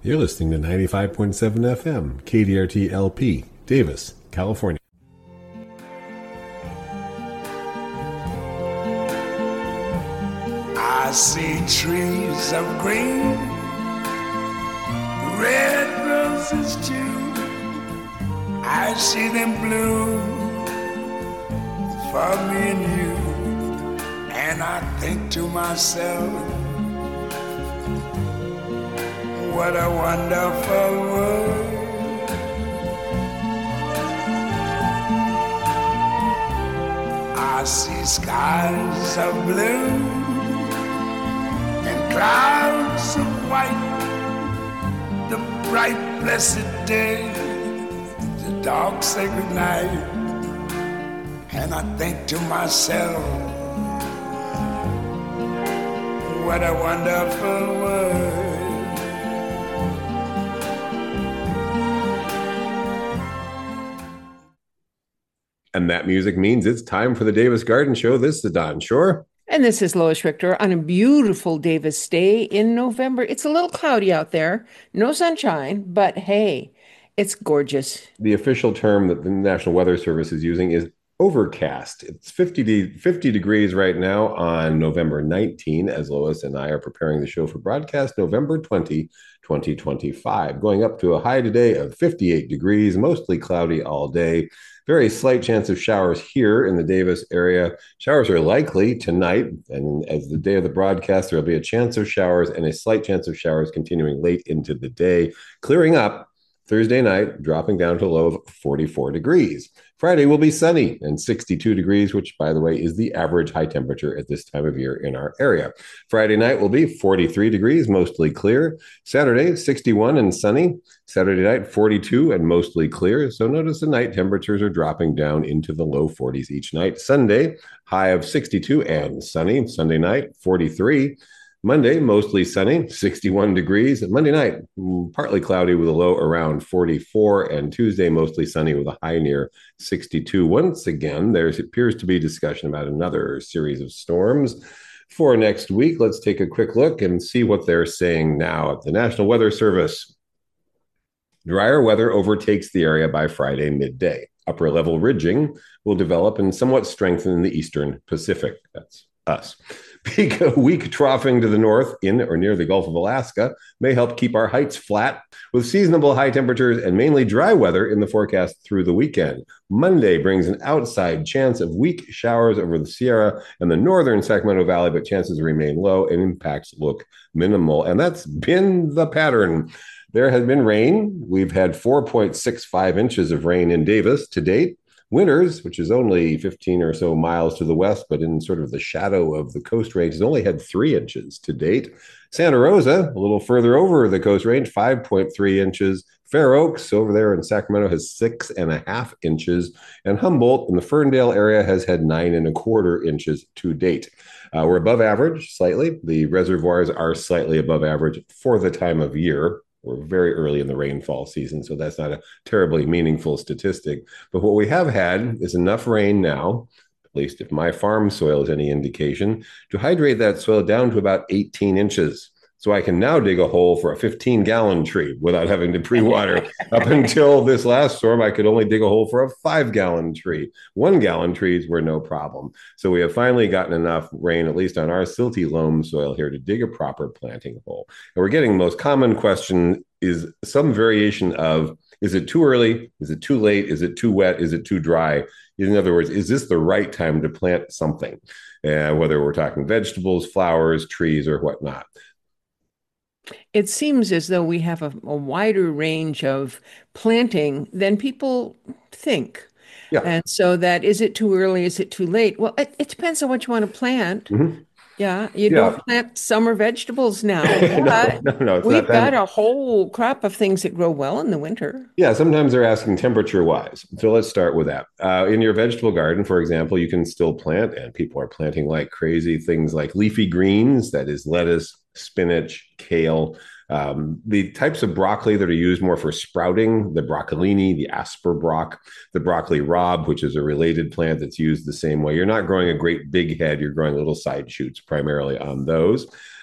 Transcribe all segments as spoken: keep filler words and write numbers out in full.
You're listening to ninety-five point seven F M, K D R T L P, Davis, California. I see trees of green, red roses too. I see them bloom for me and you. And I think to myself, what a wonderful world. I see skies of blue and clouds of white, the bright blessed day, the dark sacred night. And I think to myself, what a wonderful world. And that music means it's time for the Davis Garden Show. This is Don Shore. And this is Lois Richter on a beautiful Davis day in November. It's a little cloudy out there, no sunshine, but hey, it's gorgeous. The official term that the National Weather Service is using is overcast. It's fifty, de- fifty degrees right now on November nineteenth, as Lois and I are preparing the show for broadcast November twentieth, twenty twenty-five, going up to a high today of fifty-eight degrees, mostly cloudy all day. Very slight chance of showers here in the Davis area. Showers are likely tonight, and as the day of the broadcast, there will be a chance of showers and a slight chance of showers continuing late into the day, clearing up Thursday night, dropping down to a low of forty-four degrees. Friday will be sunny and sixty-two degrees, which, by the way, is the average high temperature at this time of year in our area. Friday night will be forty-three degrees, mostly clear. Saturday, sixty-one and sunny. Saturday night, forty-two and mostly clear. So notice the night temperatures are dropping down into the low forties each night. Sunday, high of sixty-two and sunny. Sunday night, forty-three. Monday, mostly sunny, sixty-one degrees. Monday night, partly cloudy with a low around forty-four. And Tuesday, mostly sunny with a high near sixty-two. Once again, there appears to be discussion about another series of storms for next week. Let's take a quick look and see what they're saying now at the National Weather Service. Drier weather overtakes the area by Friday midday. Upper level ridging will develop and somewhat strengthen in the eastern Pacific. That's us. Peak weak troughing to the north in or near the Gulf of Alaska may help keep our heights flat with seasonable high temperatures and mainly dry weather in the forecast through the weekend. Monday brings an outside chance of weak showers over the Sierra and the northern Sacramento Valley, but chances remain low and impacts look minimal. And that's been the pattern. There has been rain. We've had four point six five inches of rain in Davis to date. Winters, which is only fifteen or so miles to the west, but in sort of the shadow of the Coast Range, has only had three inches to date. Santa Rosa, a little further over the Coast Range, five point three inches. Fair Oaks over there in Sacramento has six and a half inches. And Humboldt in the Ferndale area has had nine and a quarter inches to date. Uh, we're above average slightly. The reservoirs are slightly above average for the time of year. We're very early in the rainfall season, so that's not a terribly meaningful statistic. But what we have had is enough rain now, at least if my farm soil is any indication, to hydrate that soil down to about eighteen inches. So I can now dig a hole for a fifteen-gallon tree without having to pre-water. Up until this last storm, I could only dig a hole for a five-gallon tree. One-gallon trees were no problem. So we have finally gotten enough rain, at least on our silty loam soil here, to dig a proper planting hole. And we're getting the most common question is some variation of, is it too early? Is it too late? Is it too wet? Is it too dry? In other words, is this the right time to plant something? Uh, whether we're talking vegetables, flowers, trees, or whatnot. It seems as though we have a, a wider range of planting than people think. Yeah. And so that, is it too early? Is it too late? Well, it, it depends on what you want to plant. Mm-hmm. Yeah. You Yeah. don't plant summer vegetables now. no, no, no, it's We've not that. got a whole crop of things that grow well in the winter. Yeah, sometimes they're asking temperature-wise. So let's start with that. Uh, in your vegetable garden, for example, you can still plant, and people are planting like crazy, things like leafy greens, that is lettuce, spinach, kale, um, the types of broccoli that are used more for sprouting, the broccolini, the asperbrock, the broccoli rob, which is a related plant that's used the same way. You're not growing a great big head. You're growing little side shoots primarily on those.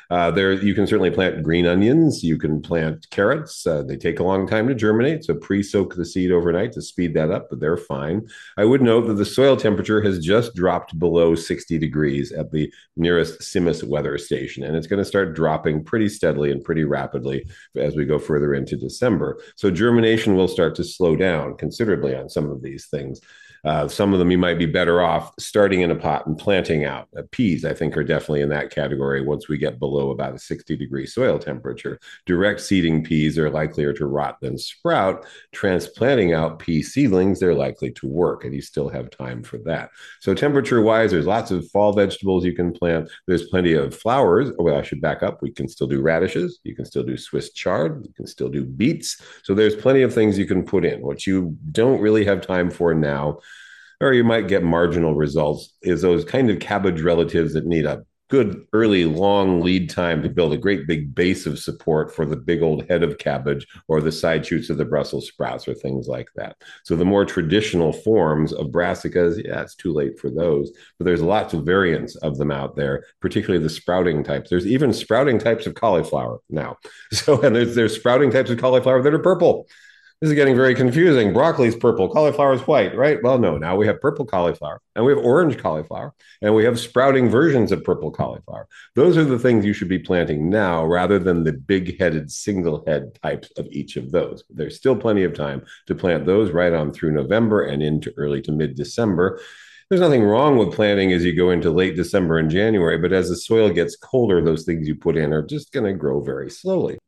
Uh, there, you can certainly plant green onions. You can plant carrots. Uh, they take a long time to germinate, so pre-soak the seed overnight to speed that up, but they're fine. I would note that the soil temperature has just dropped below sixty degrees at the nearest CIMMYS weather station, and it's going to start dropping pretty steadily and pretty rapidly as we go further into December. So germination will start to slow down considerably on some of these things. Uh, some of them you might be better off starting in a pot and planting out. Uh, peas, I think, are definitely in that category once we get below about a sixty degree soil temperature. Direct seeding peas are likelier to rot than sprout. Transplanting out pea seedlings, they're likely to work, and you still have time for that. So temperature-wise, there's lots of fall vegetables you can plant. There's plenty of flowers. Well, I should back up. We can still do radishes. You can still do Swiss chard. You can still do beets. So there's plenty of things you can put in. What you don't really have time for now, or you might get marginal results, is those kind of cabbage relatives that need a good early long lead time to build a great big base of support for the big old head of cabbage or the side shoots of the Brussels sprouts or things like that. So the more traditional forms of brassicas, yeah, it's too late for those, but there's lots of variants of them out there, particularly the sprouting types. There's even sprouting types of cauliflower now. So, and there's, there's sprouting types of cauliflower that are purple. This is getting very confusing. Broccoli's purple, cauliflower's white, right? Well, no, now we have purple cauliflower and we have orange cauliflower and we have sprouting versions of purple cauliflower. Those are the things you should be planting now rather than the big-headed single head types of each of those. There's still plenty of time to plant those right on through November and into early to mid-December. There's nothing wrong with planting as you go into late December and January, but as the soil gets colder, those things you put in are just going to grow very slowly.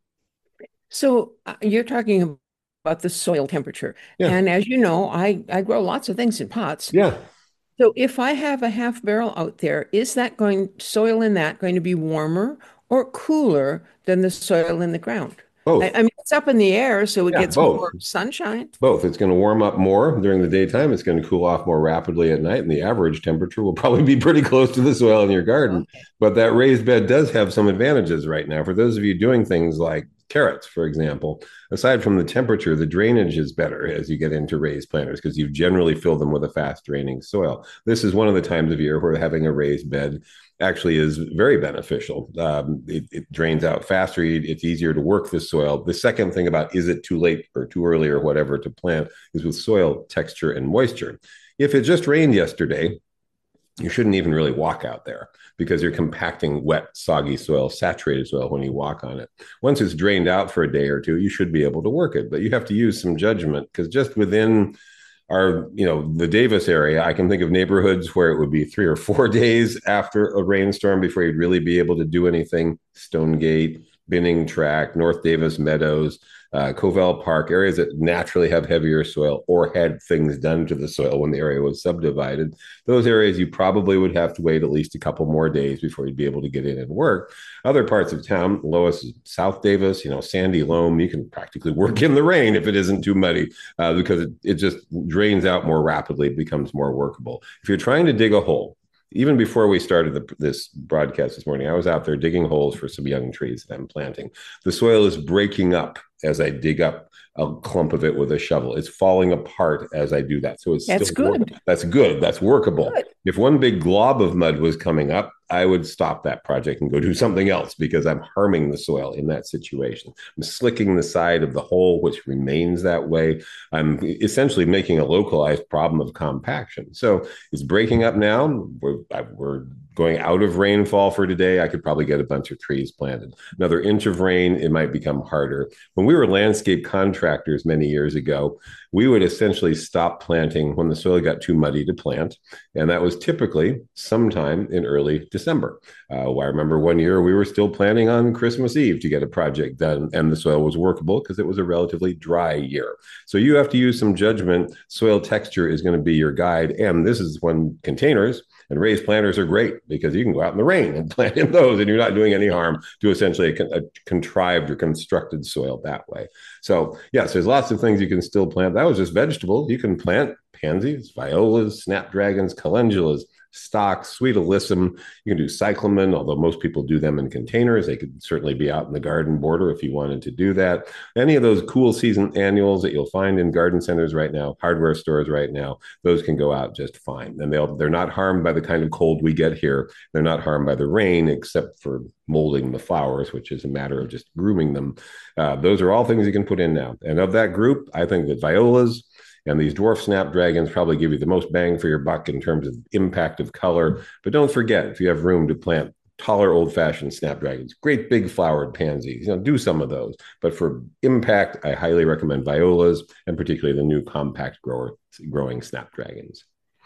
So uh, you're talking about about the soil temperature. Yeah. And as you know, I, I grow lots of things in pots. Yeah. So if I have a half barrel out there, is that going, soil in that going to be warmer or cooler than the soil in the ground? Both. I, I mean, it's up in the air, so it Yeah, gets both. more sunshine. Both. It's going to warm up more during the daytime. It's going to cool off more rapidly at night. And the average temperature will probably be pretty close to the soil in your garden. Okay. But that raised bed does have some advantages right now. For those of you doing things like carrots, for example, aside from the temperature, the drainage is better as you get into raised planters because you generally fill them with a fast draining soil. This is one of the times of year where having a raised bed actually is very beneficial. Um, it, it drains out faster. It's easier to work the soil. The second thing about is it too late or too early or whatever to plant is with soil texture and moisture. If it just rained yesterday, you shouldn't even really walk out there because you're compacting wet, soggy soil, saturated soil when you walk on it. Once it's drained out for a day or two, you should be able to work it, but you have to use some judgment because just within our, you know, the Davis area, I can think of neighborhoods where it would be three or four days after a rainstorm before you'd really be able to do anything. Stonegate, Binning Tract, North Davis Meadows, uh, Covell Park, areas that naturally have heavier soil or had things done to the soil when the area was subdivided. Those areas you probably would have to wait at least a couple more days before you'd be able to get in and work. Other parts of town, Lois, South Davis, you know, Sandy Loam, you can practically work in the rain if it isn't too muddy uh, because it, it just drains out more rapidly, becomes more workable. If you're trying to dig a hole, even before we started the, this broadcast this morning, I was out there digging holes for some young trees that I'm planting. The soil is breaking up as I dig up a clump of it with a shovel. It's falling apart as I do that. So it's That's still good. Work- That's good. That's workable. Good. If one big glob of mud was coming up, I would stop that project and go do something else because I'm harming the soil in that situation. I'm slicking the side of the hole, which remains that way. I'm essentially making a localized problem of compaction. So it's breaking up now. We're, we're going out of rainfall for today. I could probably get a bunch of trees planted. Another inch of rain, it might become harder. When we were landscape contractors many years ago, we would essentially stop planting when the soil got too muddy to plant. And that was typically sometime in early December. Uh, I remember one year we were still planning on Christmas Eve to get a project done, and the soil was workable because it was a relatively dry year. So you have to use some judgment. Soil texture is going to be your guide. And this is when containers and raised planters are great because you can go out in the rain and plant in those and you're not doing any harm to essentially a, a contrived or constructed soil that way. So yes, there's lots of things you can still plant. That was just vegetables. You can plant pansies, violas, snapdragons, calendulas, stocks, sweet alyssum. You can do cyclamen, although most people do them in containers. They could certainly be out in the garden border if you wanted to do that. Any of those cool season annuals that you'll find in garden centers right now, hardware stores right now, those can go out just fine. And they'll, they're not harmed by the kind of cold we get here. They're not harmed by the rain, except for molding the flowers, which is a matter of just grooming them. Uh, those are all things you can put in now. And of that group, I think that violas and these dwarf snapdragons probably give you the most bang for your buck in terms of impact of color. But don't forget, if you have room to plant taller old-fashioned snapdragons, great big flowered pansies, you know, do some of those. But for impact, I highly recommend violas, and particularly the new compact grower growing snapdragons.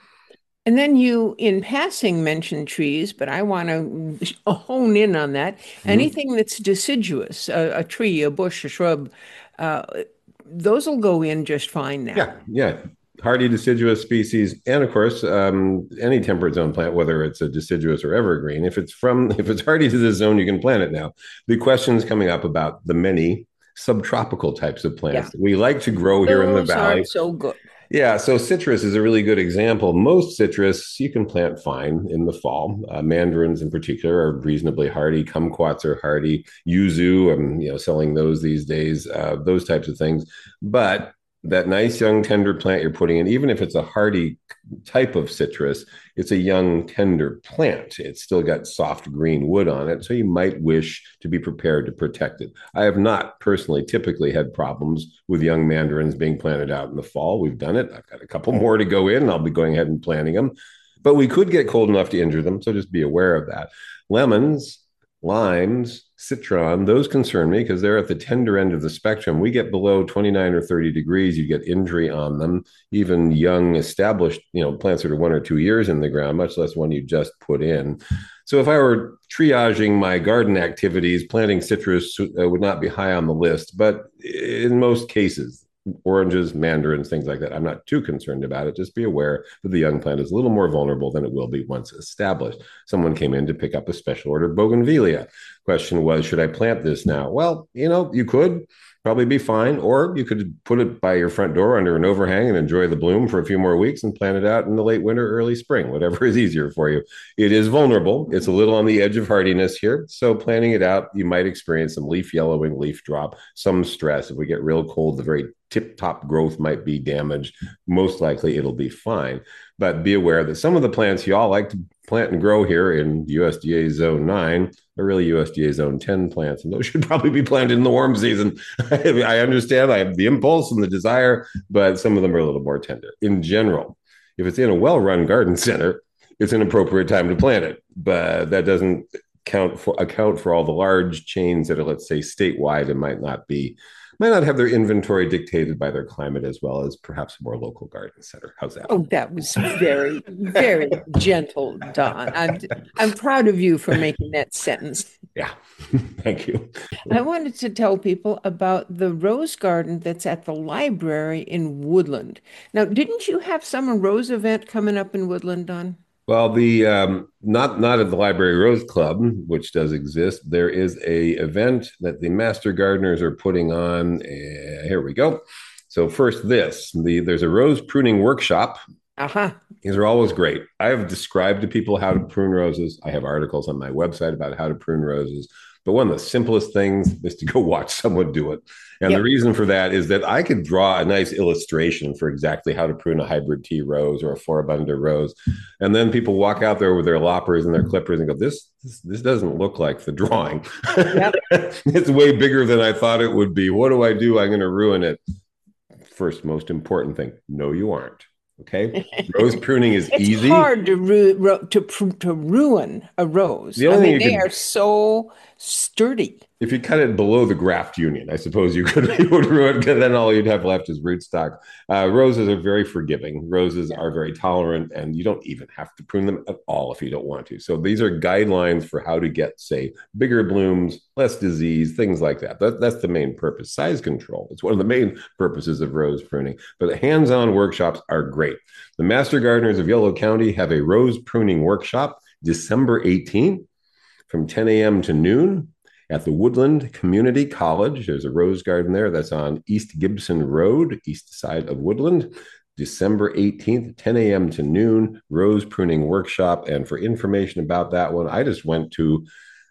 And then you, in passing, mentioned trees, but I want to hone in on that. Mm-hmm. Anything that's deciduous, a, a tree, a bush, a shrub, uh, those will go in just fine now. Yeah, yeah. Hardy deciduous species, and of course, um, any temperate zone plant, whether it's a deciduous or evergreen, if it's from if it's hardy to this zone, you can plant it now. The question's coming up about the many subtropical types of plants yeah. that we like to grow here those in the valley. Aren't so good. Yeah, so citrus is a really good example. Most citrus you can plant fine in the fall. Uh, mandarins in particular are reasonably hardy. Kumquats are hardy. Yuzu, I'm you know selling those these days. Uh, those types of things, but that nice young tender plant you're putting in, even if it's a hardy type of citrus, it's a young tender plant. It's still got soft green wood on it, so you might wish to be prepared to protect it. I have not personally typically had problems with young mandarins being planted out in the fall. We've done it. I've got a couple more to go in. I'll be going ahead and planting them. But we could get cold enough to injure them, so just be aware of that. Lemons, limes, citron, those concern me because they're at the tender end of the spectrum. We get below twenty-nine or thirty degrees, you get injury on them. Even young, established, you know, plants that are one or two years in the ground, much less one you just put in. So if I were triaging my garden activities, planting citrus uh, would not be high on the list. But in most cases, oranges, mandarins, things like that, I'm not too concerned about it. Just be aware that the young plant is a little more vulnerable than it will be once established. Someone came in to pick up a special order bougainvillea. Question was, should I plant this now? Well, you know, you could probably be fine, or you could put it by your front door under an overhang and enjoy the bloom for a few more weeks and plant it out in the late winter, early spring, whatever is easier for you. It is vulnerable. It's a little on the edge of hardiness here. So planting it out, you might experience some leaf yellowing, leaf drop, some stress. If we get real cold, the very tip-top growth might be damaged. Most likely it'll be fine. But be aware that some of the plants you all like to plant and grow here in U S D A Zone nine are really U S D A Zone ten plants, and those should probably be planted in the warm season. I understand I have the impulse and the desire, but some of them are a little more tender. In general, if it's in a well-run garden center, it's an appropriate time to plant it, but that doesn't count for account for all the large chains that are, let's say, statewide and might not be might not have their inventory dictated by their climate as well as perhaps a more local garden center. How's that? Oh, that was very, very gentle, Don. I'm, I'm proud of you for making that sentence. Yeah, thank you. I wanted to tell people about the rose garden that's at the library in Woodland. Now, didn't you have some rose event coming up in Woodland, Don? Well, the um, not not at the Library Rose Club, which does exist. There is a event that the Master Gardeners are putting on. Uh, here we go. So first, this the there's a rose pruning workshop. Uh-huh. These are always great. I have described to people how to prune roses. I have articles on my website about how to prune roses. But one of the simplest things is to go watch someone do it. And yep. The reason for that is that I could draw a nice illustration for exactly how to prune a hybrid tea rose or a floribunda rose. And then people walk out there with their loppers and their clippers and go, this, this, this doesn't look like the drawing. Yep. It's way bigger than I thought it would be. What do I do? I'm going to ruin it. First, most important thing, no, you aren't. Okay, rose pruning is it's easy. It's hard to ru- ru- to pr- to ruin a rose. The only I mean, they could, are so sturdy. If you cut it below the graft union, I suppose you could you would ruin it, because then all you'd have left is rootstock. Uh, roses are very forgiving. Roses yeah. are very tolerant, and you don't even have to prune them at all if you don't want to. So these are guidelines for how to get, say, bigger blooms, less disease, things like that. that. That's the main purpose. Size control. It's one of the main purposes of rose pruning. But hands-on workshops are great. The Master Gardeners of Yolo County have a rose pruning workshop December eighteenth from ten a.m. to noon at the Woodland Community College. There's a rose garden there that's on East Gibson Road, east side of Woodland. December eighteenth, ten a.m. to noon, rose pruning workshop. And for information about that one, I just went to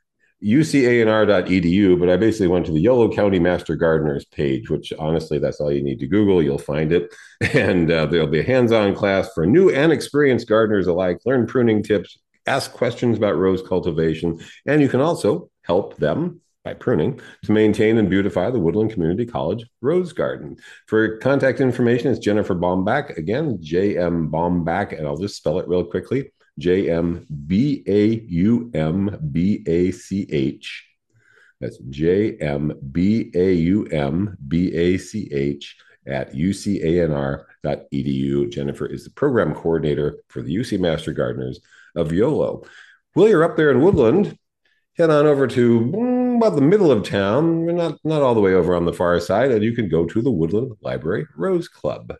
U C A N R dot E D U, but I basically went to the Yolo County Master Gardeners page, which honestly, that's all you need to Google. You'll find it. And uh, there'll be a hands-on class for new and experienced gardeners alike. Learn pruning tips, ask questions about rose cultivation, and you can also help them by pruning to maintain and beautify the Woodland Community College rose garden. For contact information, it's Jennifer Baumbach. Again, J M Baumbach, and I'll just spell it real quickly. J M B A U M B A C H. That's J M B A U M B A C H at U C A N R dot E D U. Jennifer is the program coordinator for the U C Master Gardeners of YOLO. While you're up there in Woodland, head on over to mm, about the middle of town. We're not, not all the way over on the far side, and you can go to the Woodland Library Rose Club.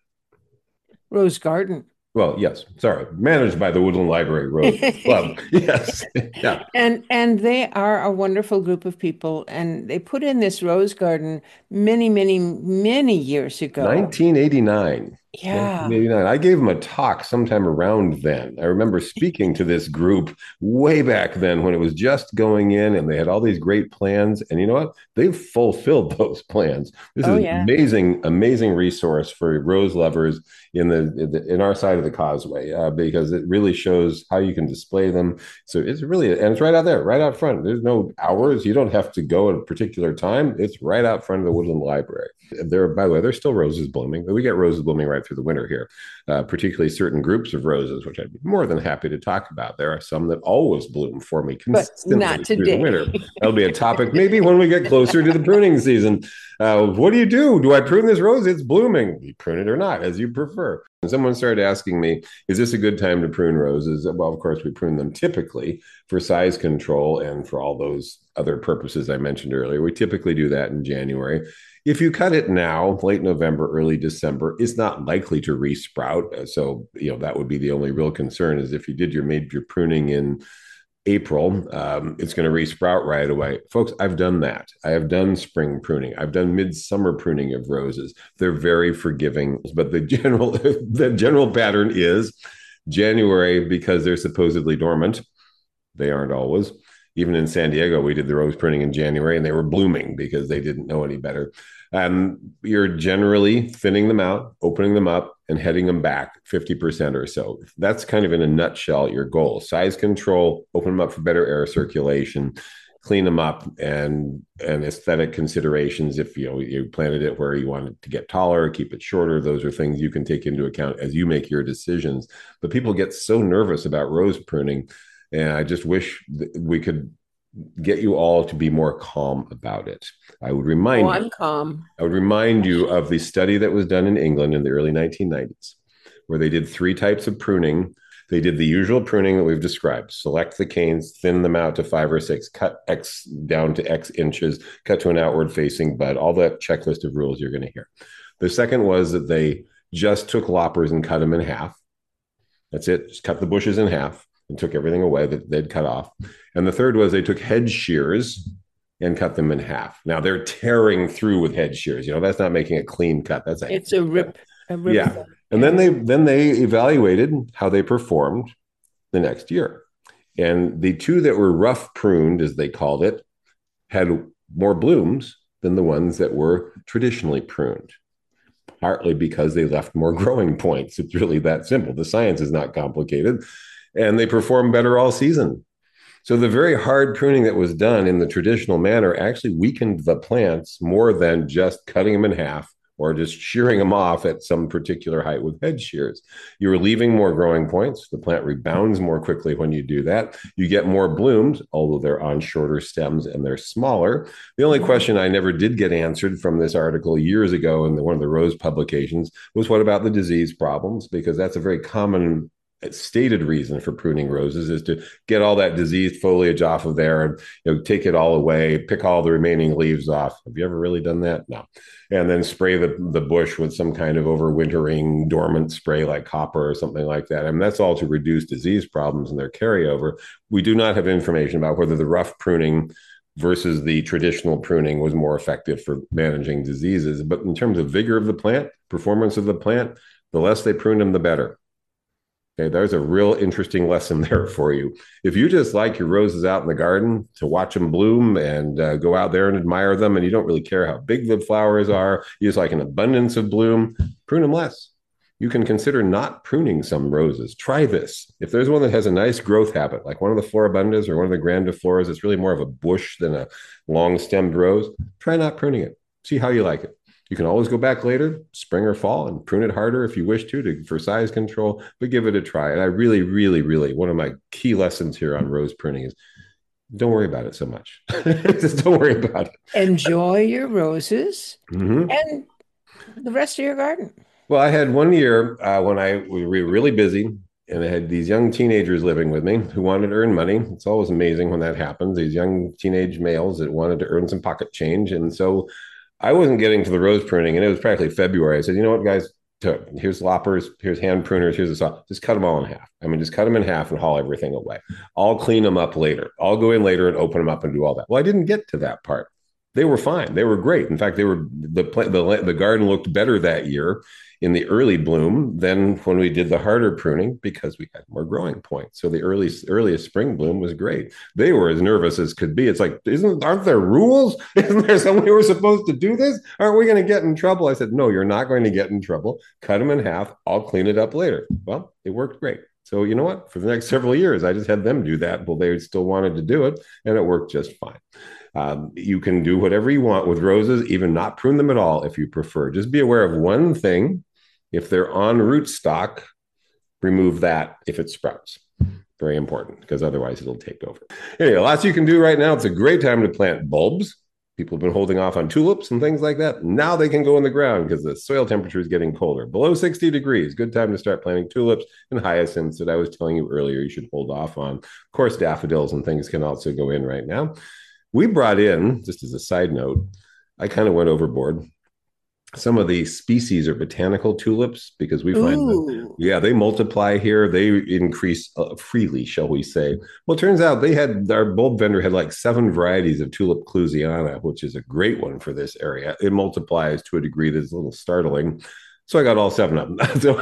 Rose Garden. Well, yes, sorry, managed by the Woodland Library Rose Club. Yes, yeah. And and they are a wonderful group of people, and they put in this rose garden many, many, many years ago. nineteen eighty-nine. Yeah. nineteen eighty-nine. I gave them a talk sometime around then. I remember speaking to this group way back then when it was just going in, and they had all these great plans. And you know what? They've fulfilled those plans. This Oh, is yeah. an amazing, amazing resource for rose lovers in the in our side of the causeway, uh, because it really shows how you can display them. So it's really, and it's right out there, right out front. There's no hours. You don't have to go at a particular time. It's right out front of the Woodland Library. There, by the way, there's still roses blooming, but we get roses blooming right through the winter here, uh, particularly certain groups of roses, which I'd be more than happy to talk about. There are some that always bloom for me consistently not through today. the winter. That'll be a topic maybe when we get closer to the pruning season. Uh, what do you do? Do I prune this rose? It's blooming. You prune it or not, as you prefer. And someone started asking me, is this a good time to prune roses? Well, of course, we prune them typically for size control and for all those other purposes I mentioned earlier. We typically do that in January. If you cut it now, late November, early December, it's not likely to resprout. So, you know, that would be the only real concern is if you did your major pruning in April, um, it's going to resprout right away. Folks, I've done that. I have done spring pruning. I've done midsummer pruning of roses. They're very forgiving, but the general the general pattern is January, because they're supposedly dormant. They aren't always. Even in San Diego, we did the rose pruning in January, and they were blooming because they didn't know any better. Um, you're generally thinning them out, opening them up, and heading them back fifty percent or so. That's kind of in a nutshell your goal. Size control, open them up for better air circulation, clean them up, and and aesthetic considerations. If you know you planted it where you want it to get taller, keep it shorter, those are things you can take into account as you make your decisions. But people get so nervous about rose pruning, and I just wish that we could get you all to be more calm about it. I would remind Oh, you, I'm calm. I would remind you of the study that was done in England in the early nineteen nineties, where they did three types of pruning. They did the usual pruning that we've described: select the canes, thin them out to five or six, cut X down to X inches, cut to an outward facing bud, all that checklist of rules you're going to hear. The second was that they just took loppers and cut them in half. That's it. Just cut the bushes in half and took everything away that they'd cut off. And the third was they took hedge shears and cut them in half. Now they're tearing through with hedge shears. You know, that's not making a clean cut. That's a It's a rip. A rip yeah. cut. And then they then they evaluated how they performed the next year. And the two that were rough pruned, as they called it, had more blooms than the ones that were traditionally pruned, partly because they left more growing points. It's really that simple. The science is not complicated. And they perform better all season. So the very hard pruning that was done in the traditional manner actually weakened the plants more than just cutting them in half or just shearing them off at some particular height with hedge shears. You're leaving more growing points. The plant rebounds more quickly when you do that. You get more blooms, although they're on shorter stems and they're smaller. The only question I never did get answered from this article years ago in the, one of the Rose publications was, what about the disease problems? Because that's a very common stated reason for pruning roses, is to get all that diseased foliage off of there and, you know, take it all away, pick all the remaining leaves off. Have you ever really done that? No. And then spray the, the bush with some kind of overwintering dormant spray like copper or something like that. I mean, that's all to reduce disease problems and their carryover. We do not have information about whether the rough pruning versus the traditional pruning was more effective for managing diseases. But in terms of vigor of the plant, performance of the plant, The less they prune them, the better. Okay, there's a real interesting lesson there for you. If you just like your roses out in the garden to watch them bloom and uh, go out there and admire them, and you don't really care how big the flowers are, you just like an abundance of bloom, prune them less. You can consider not pruning some roses. Try this. If there's one that has a nice growth habit, like one of the floribundas or one of the grandifloras, it's really more of a bush than a long-stemmed rose, try not pruning it. See how you like it. You can always go back later, spring or fall, and prune it harder if you wish to, to for size control, but give it a try. And I really, really, really, one of my key lessons here on rose pruning is don't worry about it so much. Just don't worry about it. Enjoy your roses mm-hmm. and the rest of your garden. Well, I had one year uh, when I we were really busy, and I had these young teenagers living with me who wanted to earn money. It's always amazing when that happens. These young teenage males that wanted to earn some pocket change. And so I wasn't getting to the rose pruning, and it was practically February. I said, you know what, guys, here's loppers, here's hand pruners, here's a saw. Just cut them all in half. I mean, just cut them in half and haul everything away. I'll clean them up later. I'll go in later and open them up and do all that. Well, I didn't get to that part. They were fine. They were great. In fact, they were the the, the garden looked better that year in the early bloom than when we did the harder pruning because we had more growing points. So the early earliest spring bloom was great. They were as nervous as could be. It's like, isn't aren't there rules? Isn't there somebody who was supposed to do this? Aren't we going to get in trouble? I said, no, you're not going to get in trouble. Cut them in half. I'll clean it up later. Well, it worked great. So you know what? For the next several years, I just had them do that. Well, they still wanted to do it, and it worked just fine. Um, you can do whatever you want with roses, even not prune them at all if you prefer. Just be aware of one thing. If they're on rootstock, remove that if it sprouts. Very important, because otherwise it'll take over. Anyway, lots you can do right now. It's a great time to plant bulbs. People have been holding off on tulips and things like that. Now they can go in the ground because the soil temperature is getting colder. Below sixty degrees, good time to start planting tulips and hyacinths that I was telling you earlier you should hold off on. Of course, daffodils and things can also go in right now. We brought in, just as a side note, I kind of went overboard, some of the species or botanical tulips because we find that, yeah, they multiply here. They increase uh, freely, shall we say. Well, it turns out they had, our bulb vendor had like seven varieties of Tulip clusiana, which is a great one for this area. It multiplies to a degree that's a little startling. So I got all seven of them. So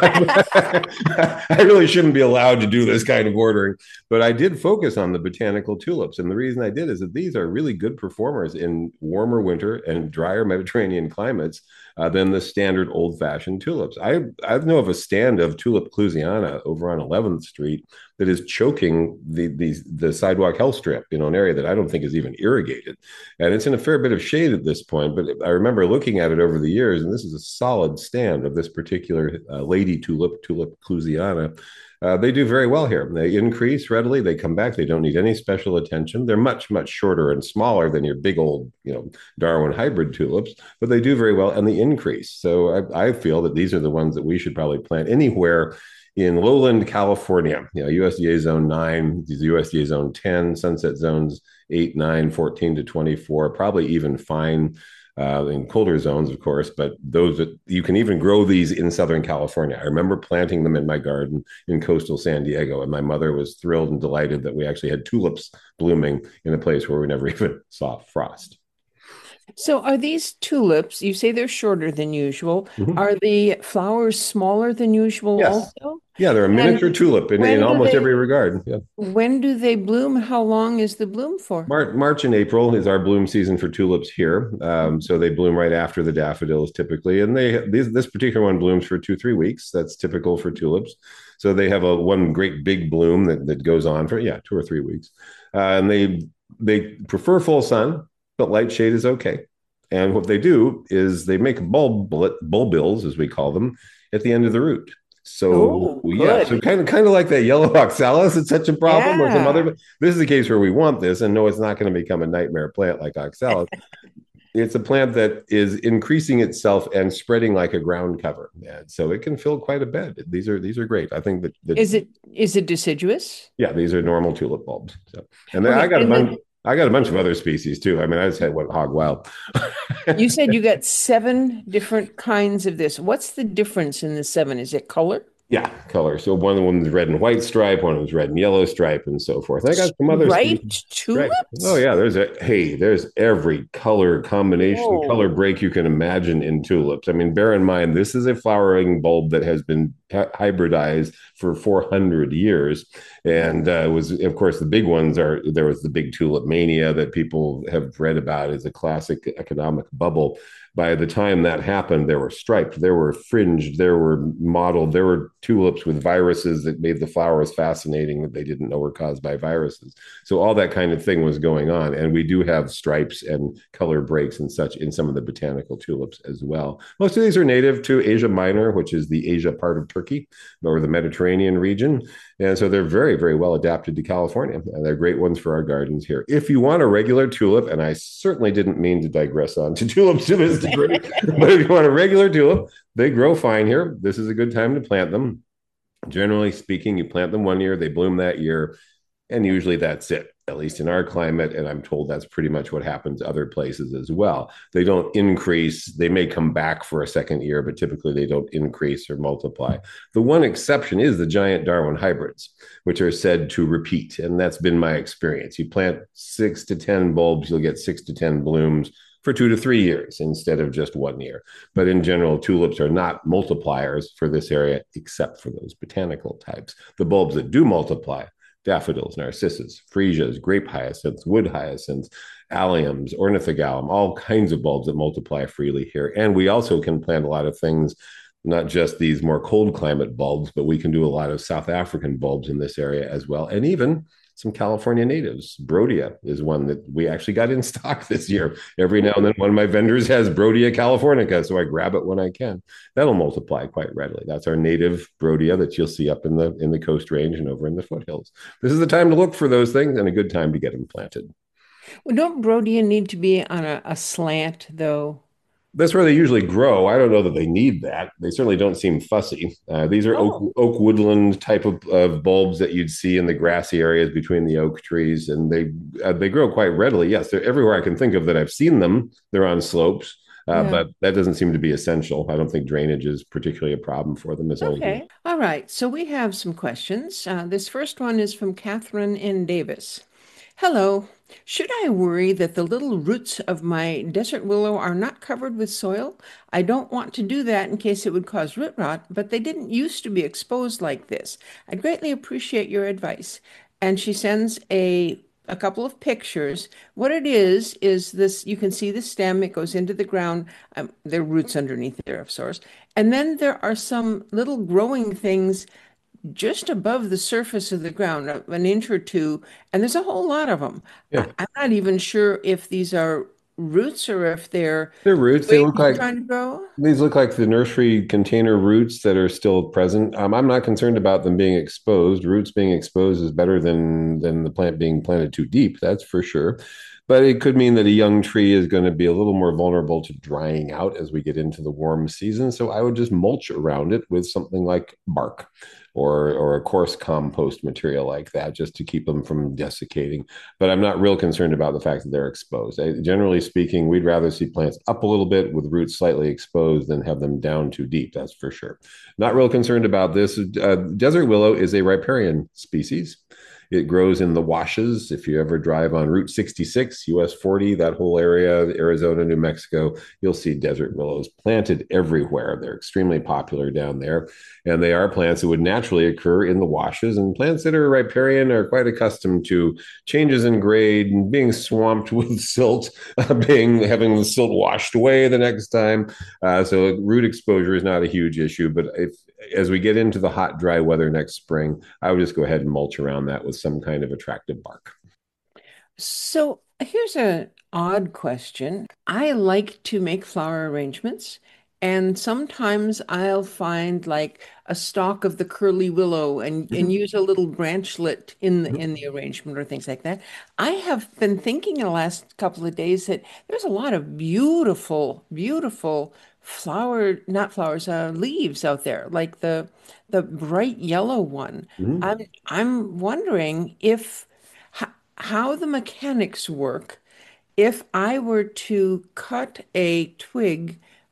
I, I really shouldn't be allowed to do this kind of ordering, but I did focus on the botanical tulips. And the reason I did is that these are really good performers in warmer winter and drier Mediterranean climates uh, than the standard old-fashioned tulips. I, I know of a stand of Tulip clusiana over on eleventh Street that is choking the, the, the sidewalk health strip, you know, an area that I don't think is even irrigated. And it's in a fair bit of shade at this point, but I remember looking at it over the years, and this is a solid stand of this particular uh, lady tulip, Tulip clusiana. Uh, they do very well here. They increase readily. They come back. They don't need any special attention. They're much, much shorter and smaller than your big old, you know, Darwin hybrid tulips, but they do very well and they increase. So I, I feel that these are the ones that we should probably plant anywhere in lowland California, you know, U S D A zone nine, U S D A zone ten, sunset zones eight, nine, fourteen to twenty-four, probably even fine uh, in colder zones, of course, but those that you can even grow these in Southern California. I remember planting them in my garden in coastal San Diego, and my mother was thrilled and delighted that we actually had tulips blooming in a place where we never even saw frost. So are these tulips, you say they're shorter than usual. Mm-hmm. Are the flowers smaller than usual yes. also? Yeah, they're a miniature and tulip in, in almost they, every regard. Yeah. When do they bloom? How long is the bloom for? March, March and April is our bloom season for tulips here. Um, so they bloom right after the daffodils typically. And they these, this particular one blooms for two, three weeks. That's typical for tulips. So they have a one great big bloom that, that goes on for, yeah, two or three weeks. Uh, and they they prefer full sun, but light shade is okay. And what they do is they make bulb bulbils, as we call them, at the end of the root. So oh, yeah, so kind of kind of like that yellow oxalis. It's such a problem, yeah. or some other. This is the case where we want this, and no, it's not going to become a nightmare plant like oxalis. It's a plant that is increasing itself and spreading like a ground cover, and so it can fill quite a bed. These are these are great. I think that, that is it is it deciduous? Yeah, these are normal tulip bulbs. So, and then okay, I got a bunch. I got a bunch of other species too. I mean, I just had went hog wild. You said you got seven different kinds of this. What's the difference in the seven? Is it color? Yeah, color. So one of the ones red and white stripe, one was red and yellow stripe, and so forth. And I got some other species. Striped Right. Oh tulips? yeah, there's a hey, there's every color combination, color Whoa. break you can imagine in tulips. I mean, bear in mind this is a flowering bulb that has been hybridized for four hundred years, and uh, was of course the big ones are there was the big tulip mania that people have read about as a classic economic bubble. By the time that happened, there were striped, there were fringed, there were mottled, there were tulips with viruses that made the flowers fascinating that they didn't know were caused by viruses. So all that kind of thing was going on. And we do have stripes and color breaks and such in some of the botanical tulips as well. Most of these are native to Asia Minor, which is the Asia part of Turkey or the Mediterranean region. And so they're very, very well adapted to California. And they're great ones for our gardens here. If you want a regular tulip, and I certainly didn't mean to digress on to tulips to this degree, but if you want a regular tulip, they grow fine here. This is a good time to plant them. Generally speaking, you plant them one year, they bloom that year, and usually that's it, at least in our climate. And I'm told that's pretty much what happens other places as well. They don't increase. They may come back for a second year, but typically they don't increase or multiply. The one exception is the giant Darwin hybrids, which are said to repeat. And that's been my experience. You plant six to ten bulbs, you'll get six to ten blooms for two to three years instead of just one year. But in general, tulips are not multipliers for this area, except for those botanical types. The bulbs that do multiply, daffodils, narcissus, freesias, grape hyacinths, wood hyacinths, alliums, ornithogallum, all kinds of bulbs that multiply freely here. And we also can plant a lot of things, not just these more cold climate bulbs, but we can do a lot of South African bulbs in this area as well. And even some California natives. Brodia is one that we actually got in stock this year. Every now and then, one of my vendors has Brodia californica, so I grab it when I can. That'll multiply quite readily. That's our native Brodia that you'll see up in the in the Coast Range and over in the foothills. This is the time to look for those things and a good time to get them planted. Well, don't Brodia need to be on a, a slant, though? That's where they usually grow. I don't know that they need that. They certainly don't seem fussy. Uh, these are oak, Oh, oak woodland type of, of bulbs that you'd see in the grassy areas between the oak trees, and they uh, they grow quite readily. Yes, they're everywhere I can think of that I've seen them. They're on slopes, uh, yeah. but that doesn't seem to be essential. I don't think drainage is particularly a problem for them as long as you. Okay. All right. So we have some questions. Uh, this first one is from Catherine in Davis. Hello. Should I worry that the little roots of my desert willow are not covered with soil? I don't want to do that in case it would cause root rot, but they didn't used to be exposed like this. I'd greatly appreciate your advice. And she sends a a couple of pictures. What it is is this, you can see the stem, it goes into the ground. Um, there are roots underneath there, of course. And then there are some little growing things just above the surface of the ground, uh, an inch or two, and there's a whole lot of them. I, Yeah, I'm not even sure if these are roots or if they're they're roots. They look twigs like trying to grow. these look like the nursery container roots that are still present. Um, I'm not concerned about them being exposed. Roots being exposed is better than than the plant being planted too deep. That's for sure. But it could mean that a young tree is going to be a little more vulnerable to drying out as we get into the warm season. So I would just mulch around it with something like bark or or a coarse compost material like that, just to keep them from desiccating. But I'm not real concerned about the fact that they're exposed. I, generally speaking, we'd rather see plants up a little bit with roots slightly exposed than have them down too deep. That's for sure. Not real concerned about this. Uh, desert willow is a riparian species. It grows in the washes. If you ever drive on Route sixty-six, U S forty, that whole area, Arizona, New Mexico, you'll see desert willows planted everywhere. They're extremely popular down there. And they are plants that would naturally occur in the washes. And plants that are riparian are quite accustomed to changes in grade and being swamped with silt, uh, being having the silt washed away the next time. Uh, so root exposure is not a huge issue. But if as we get into the hot, dry weather next spring, I would just go ahead and mulch around that with some kind of attractive bark. So here's an odd question. I like to make flower arrangements, and sometimes I'll find like a stalk of the curly willow and, and Mhm. use a little branchlet in the Mhm. in the arrangement or things like that. I have been thinking in the last couple of days that there's a lot of beautiful, beautiful flower, not flowers, uh, leaves out there, like the the bright yellow one. Mhm. I'm I'm wondering if h- how the mechanics work if I were to cut a twig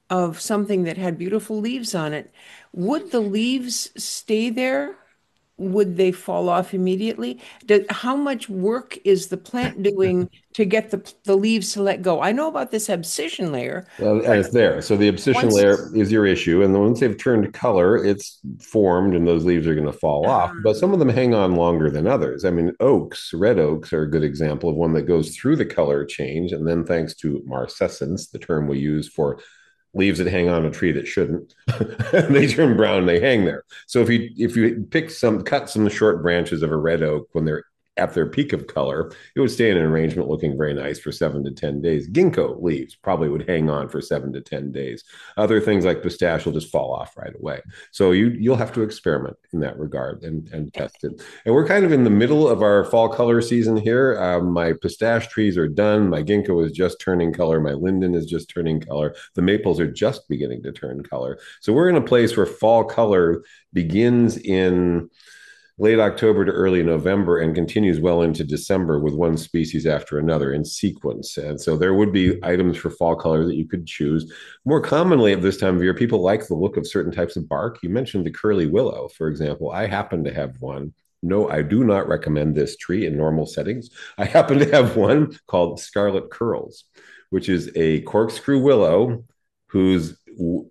of something that had beautiful leaves on it, would the leaves stay there? Would they fall off immediately? Do, how much work is the plant doing to get the the leaves to let go? I know about this abscission layer, Well, and but it's there. So the abscission once layer is your issue. And once they've turned color, it's formed and those leaves are going to fall off. But some of them hang on longer than others. I mean, oaks, red oaks are a good example of one that goes through the color change. And then thanks to marcescence, the term we use for leaves that hang on a tree that shouldn't, they turn brown and they hang there. So if you if you pick some cut some short branches of a red oak when they're at their peak of color, it would stay in an arrangement looking very nice for seven to ten days. Ginkgo leaves probably would hang on for seven to ten days. Other things like pistache will just fall off right away. So you you'll have to experiment in that regard and, and test it. And we're kind of in the middle of our fall color season here. Um, my pistache trees are done. My ginkgo is just turning color. My linden is just turning color. The maples are just beginning to turn color. So we're in a place where fall color begins in late October to early November and continues well into December with one species after another in sequence. And so there would be items for fall color that you could choose. More commonly at this time of year, people like the look of certain types of bark. You mentioned the curly willow, for example. I happen to have one. No, I do not recommend this tree in normal settings. I happen to have one called Scarlet Curls, which is a corkscrew willow whose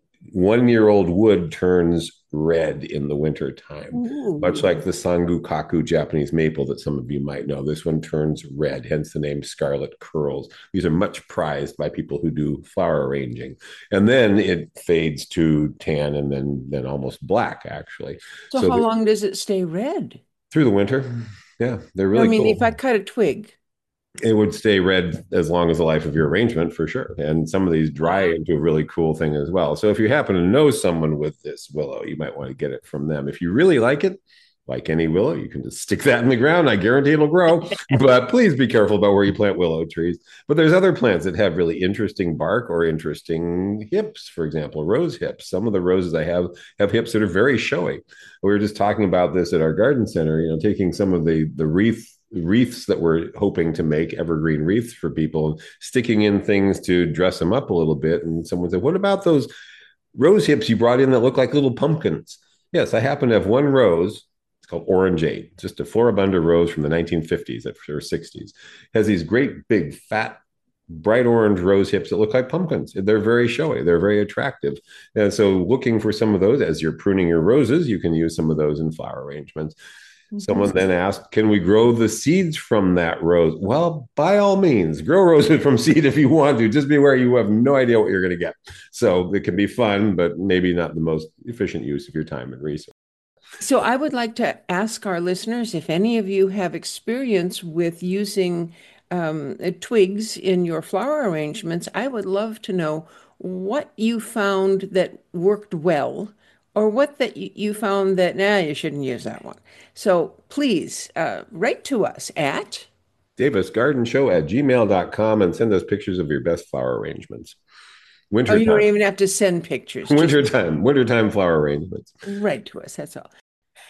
one year old wood turns red in the winter time, Ooh. much like the Sangukaku Japanese maple that some of you might know. This one turns red, hence the name Scarlet Curls. These are much prized by people who do flower arranging. And then it fades to tan and then, then almost black, actually. So So how the, long does it stay red? through the winter, yeah, they're I really mean, cool. if I cut a twig, It would stay red as long as the life of your arrangement for sure. And some of these dry into a really cool thing as well. So if you happen to know someone with this willow, you might want to get it from them. If you really like it, like any willow, you can just stick that in the ground. I guarantee it'll grow. But please be careful about where you plant willow trees. But there's other plants that have really interesting bark or interesting hips, for example, rose hips. Some of the roses I have have hips that are very showy. We were just talking about this at our garden center, you know, taking some of the the wreath wreaths that we're hoping to make, evergreen wreaths for people, and sticking in things to dress them up a little bit. And someone said, what about those rose hips you brought in that look like little pumpkins? Yes, I happen to have one rose. It's called Orangeade, just a floribunda rose from the nineteen fifties or sixties. It has these great big fat bright orange rose hips that look like pumpkins. They're very showy. They're very attractive. And so looking for some of those as you're pruning your roses, you can use some of those in flower arrangements. Someone then asked, can we grow the seeds from that rose? Well, by all means, grow roses from seed if you want to. Just be aware you have no idea what you're going to get. So it can be fun, but maybe not the most efficient use of your time and resources. so I would like to ask our listeners if any of you have experience with using um, uh, twigs in your flower arrangements. I would love to know what you found that worked well, or what that you, you found that, nah, you shouldn't use that one. So please uh, write to us at Davis Garden Show at gmail dot com and send us pictures of your best flower arrangements. Oh, you don't Wintertime. even have to send pictures. Just Wintertime. Wintertime flower arrangements. write to us. That's all.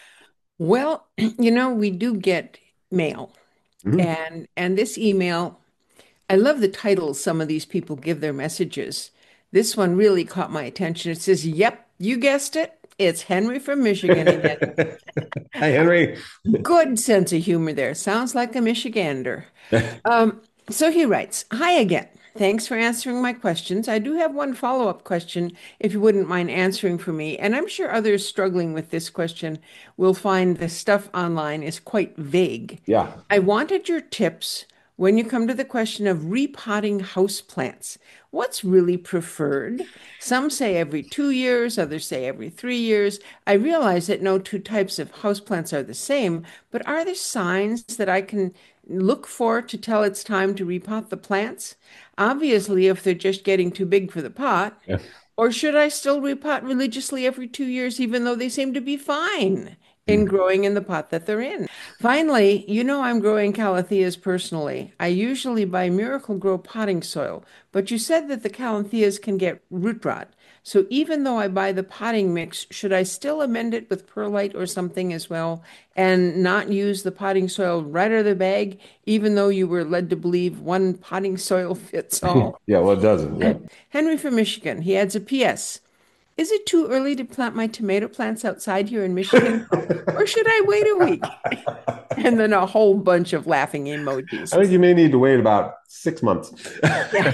Well, you know, we do get mail, Mhm. and and this email, I love the titles some of these people give their messages. This one really caught my attention. It says, "Yep, you guessed it. It's Henry from Michigan again." Hi, Henry. Good sense of humor there. Sounds like a Michigander. Um, so he writes, "Hi again. Thanks for answering my questions. I do have one follow-up question, if you wouldn't mind answering for me. And I'm sure others struggling with this question will find the stuff online is quite vague. Yeah. I wanted your tips when you come to the question of repotting houseplants. What's really preferred? Some say every two years, others say every three years. I realize that no two types of houseplants are the same, but are there signs that I can look for to tell it's time to repot the plants? Obviously, if they're just getting too big for the pot, Yeah. or should I still repot religiously every two years, even though they seem to be fine in Mhm. growing in the pot that they're in? Finally, you know I'm growing calatheas personally. I usually buy Miracle Grow potting soil, but you said that the calatheas can get root rot. So even though I buy the potting mix, should I still amend it with perlite or something as well and not use the potting soil right out of the bag, even though you were led to believe one potting soil fits all? Yeah, well, it doesn't. Yeah. Henry from Michigan, he adds a P S. Is it too early to plant my tomato plants outside here in Michigan, or should I wait a week? And then a whole bunch of laughing I emojis. think you may need to wait about six months. Yeah.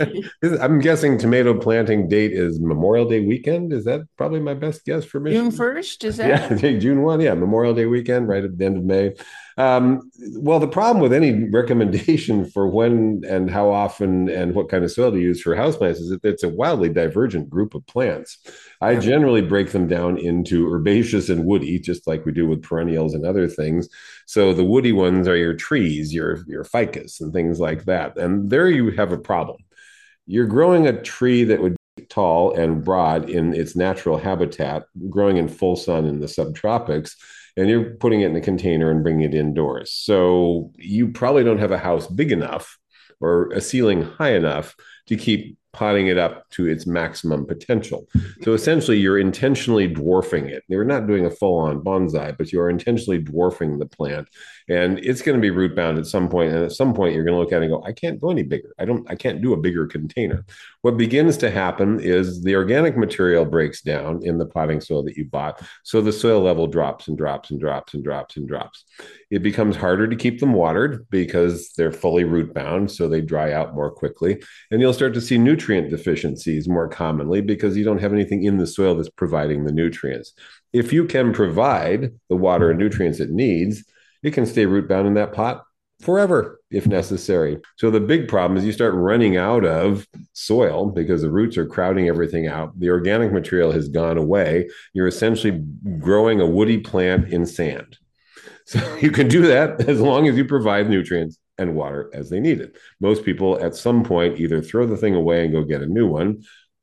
I'm guessing tomato planting date is Memorial Day weekend. Is that probably my best guess for June Michigan? first, is that? Yeah, June first. Yeah, Memorial Day weekend, right at the end of May. Um, well, the problem with any recommendation for when and how often and what kind of soil to use for houseplants is that it's a wildly divergent group of plants. I Yeah. generally break them down into herbaceous and woody, just like we do with perennials and other things. So the woody ones are your trees, your your ficus, and things like that. And there you have a problem. You're growing a tree that would be tall and broad in its natural habitat, growing in full sun in the subtropics, and you're putting it in a container and bringing it indoors. So you probably don't have a house big enough or a ceiling high enough to keep potting it up to its maximum potential. So essentially, you're intentionally dwarfing it. You're not doing a full-on bonsai, but you are intentionally dwarfing the plant, and it's going to be root bound at some point. And at some point, you're going to look at it and go, "I can't go any bigger. I don't. I can't do a bigger container." What begins to happen is the organic material breaks down in the potting soil that you bought, so the soil level drops and drops and drops and drops and drops. It becomes harder to keep them watered because they're fully root bound, so they dry out more quickly, and you'll start to see nutrient deficiencies more commonly because you don't have anything in the soil that's providing the nutrients. If you can provide the water and nutrients it needs, it can stay root bound in that pot forever if necessary. So the big problem is you start running out of soil because the roots are crowding everything out. The organic material has gone away. You're essentially growing a woody plant in sand. So you can do that as long as you provide nutrients and water as they need it. Most people at some point either throw the thing away and go get a new one,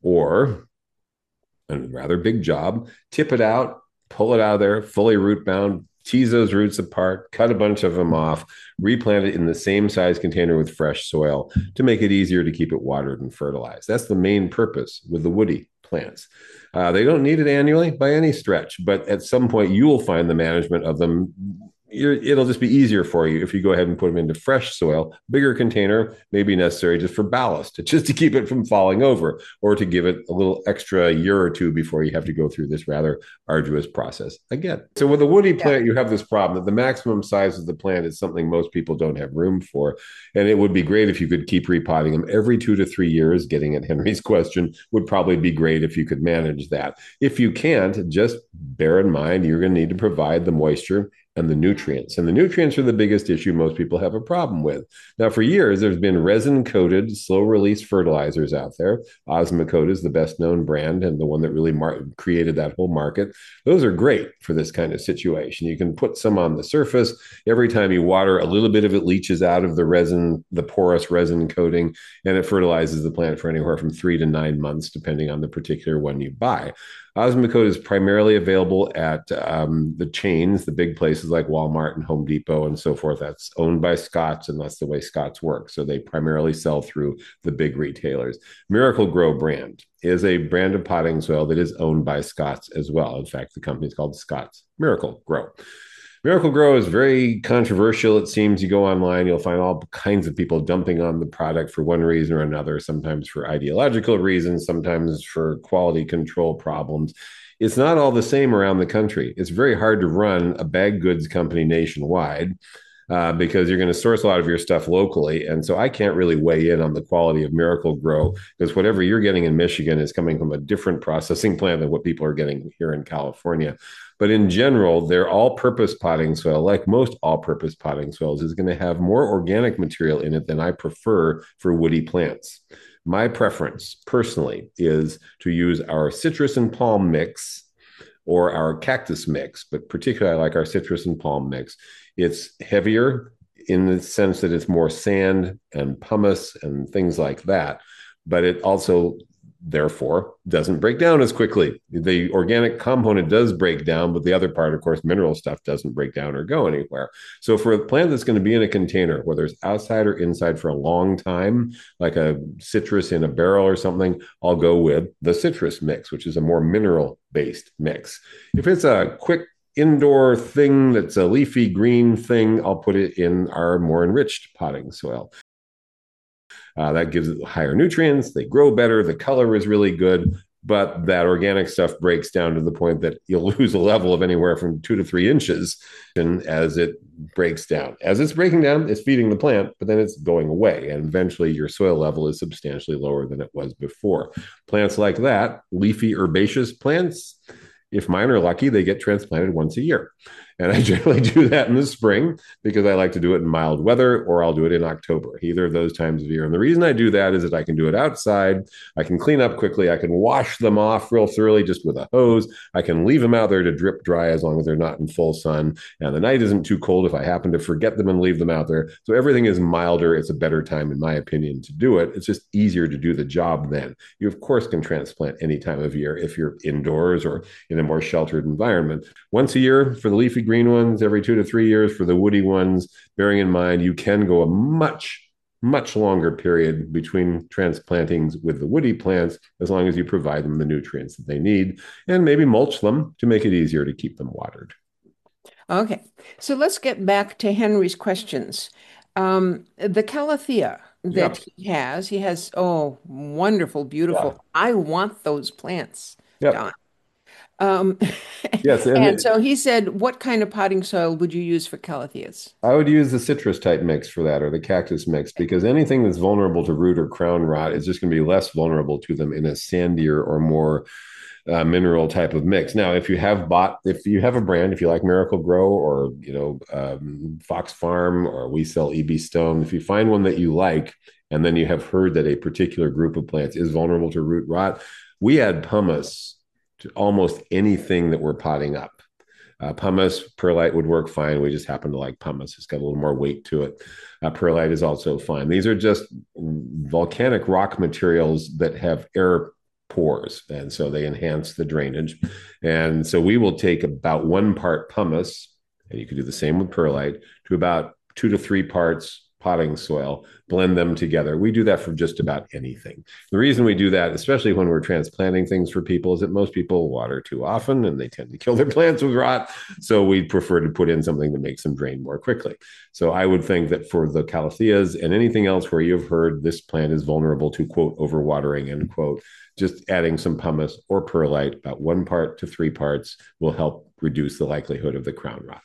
or a rather big job, tip it out, pull it out of there, fully root bound, tease those roots apart, cut a bunch of them off, replant it in the same size container with fresh soil to make it easier to keep it watered and fertilized. That's the main purpose with the woody plants. Uh, they don't need it annually by any stretch, but at some point you will find the management of them. You're, it'll just be easier for you if you go ahead and put them into fresh soil. Bigger container may be necessary just for ballast, just to keep it from falling over, or to give it a little extra year or two before you have to go through this rather arduous process again. So with a woody plant, you have this problem that the maximum size of the plant is something most people don't have room for. And it would be great if you could keep repotting them every two to three years. Getting at Henry's question, would probably be great if you could manage that. If you can't, just bear in mind you're going to need to provide the moisture and the nutrients. And the nutrients are the biggest issue most people have a problem with. Now, for years, there's been resin-coated, slow-release fertilizers out there. Osmocote is the best-known brand and the one that really mar- created that whole market. Those are great for this kind of situation. You can put some on the surface. Every time you water, a little bit of it leaches out of the resin, the porous resin coating, and it fertilizes the plant for anywhere from three to nine months, depending on the particular one you buy. Osmocote is primarily available at um, the chains, the big places like Walmart and Home Depot and so forth. That's owned by Scotts, and that's the way Scotts work. So they primarily sell through the big retailers. Miracle-Gro brand is a brand of potting soil that is owned by Scotts as well. In fact, the company is called Scotts Miracle-Gro. Miracle-Gro is very controversial. It seems you go online, you'll find all kinds of people dumping on the product for one reason or another, sometimes for ideological reasons, sometimes for quality control problems. It's not all the same around the country. It's very hard to run a bag goods company nationwide uh, because you're going to source a lot of your stuff locally. And so I can't really weigh in on the quality of Miracle-Gro because whatever you're getting in Michigan is coming from a different processing plant than what people are getting here in California. But in general, their all-purpose potting soil, like most all-purpose potting soils, is going to have more organic material in it than I prefer for woody plants. My preference, personally, is to use our citrus and palm mix or our cactus mix, but particularly I like our citrus and palm mix. It's heavier in the sense that it's more sand and pumice and things like that, but it also therefore doesn't break down as quickly. The organic component does break down, but the other part, of course, mineral stuff doesn't break down or go anywhere. So for a plant that's going to be in a container, whether it's outside or inside for a long time, like a citrus in a barrel or something, I'll go with the citrus mix, which is a more mineral-based mix. If it's a quick indoor thing that's a leafy green thing, I'll put it in our more enriched potting soil. Uh, that gives it higher nutrients. They grow better. The color is really good. But that organic stuff breaks down to the point that you'll lose a level of anywhere from two to three inches and as it breaks down. As it's breaking down, it's feeding the plant, but then it's going away. And eventually your soil level is substantially lower than it was before. Plants like that, leafy herbaceous plants, if mine are lucky, they get transplanted once a year. And I generally do that in the spring because I like to do it in mild weather, or I'll do it in October, either of those times of year. And the reason I do that is that I can do it outside. I can clean up quickly. I can wash them off real thoroughly just with a hose. I can leave them out there to drip dry as long as they're not in full sun. And the night isn't too cold if I happen to forget them and leave them out there. So everything is milder. It's a better time, in my opinion, to do it. It's just easier to do the job then. You, of course, can transplant any time of year if you're indoors or in a more sheltered environment. Once a year for the leafy green ones, every two to three years for the woody ones, bearing in mind you can go a much, much longer period between transplantings with the woody plants as long as you provide them the nutrients that they need and maybe mulch them to make it easier to keep them watered. Okay, so let's get back to Henry's questions. Um, the calathea that Yep. he has, he has, oh, wonderful, beautiful. Yeah. I want those plants, Yep. Don. Um, Yes, and and it, so he said, what kind of potting soil would you use for calatheas? I would use the citrus type mix for that, or the cactus mix, because anything that's vulnerable to root or crown rot is just going to be less vulnerable to them in a sandier or more uh, mineral type of mix. Now, if you have bought, if you have a brand, if you like Miracle Grow or you know um, Fox Farm, or we sell E B Stone, if you find one that you like, and then you have heard that a particular group of plants is vulnerable to root rot, we add pumice to almost anything that we're potting up. Uh, pumice, perlite would work fine. We just happen to like pumice. It's got a little more weight to it. Uh, perlite is also fine. These are just volcanic rock materials that have air pores, and so they enhance the drainage. And so we will take about one part pumice, and you could do the same with perlite, to about two to three parts potting soil, blend them together. We do that for just about anything. The reason we do that, especially when we're transplanting things for people, is that most people water too often and they tend to kill their plants with rot. So we prefer to put in something that makes them drain more quickly. So I would think that for the calatheas and anything else where you've heard this plant is vulnerable to, quote, overwatering, end quote, just adding some pumice or perlite, about one part to three parts, will help reduce the likelihood of the crown rot.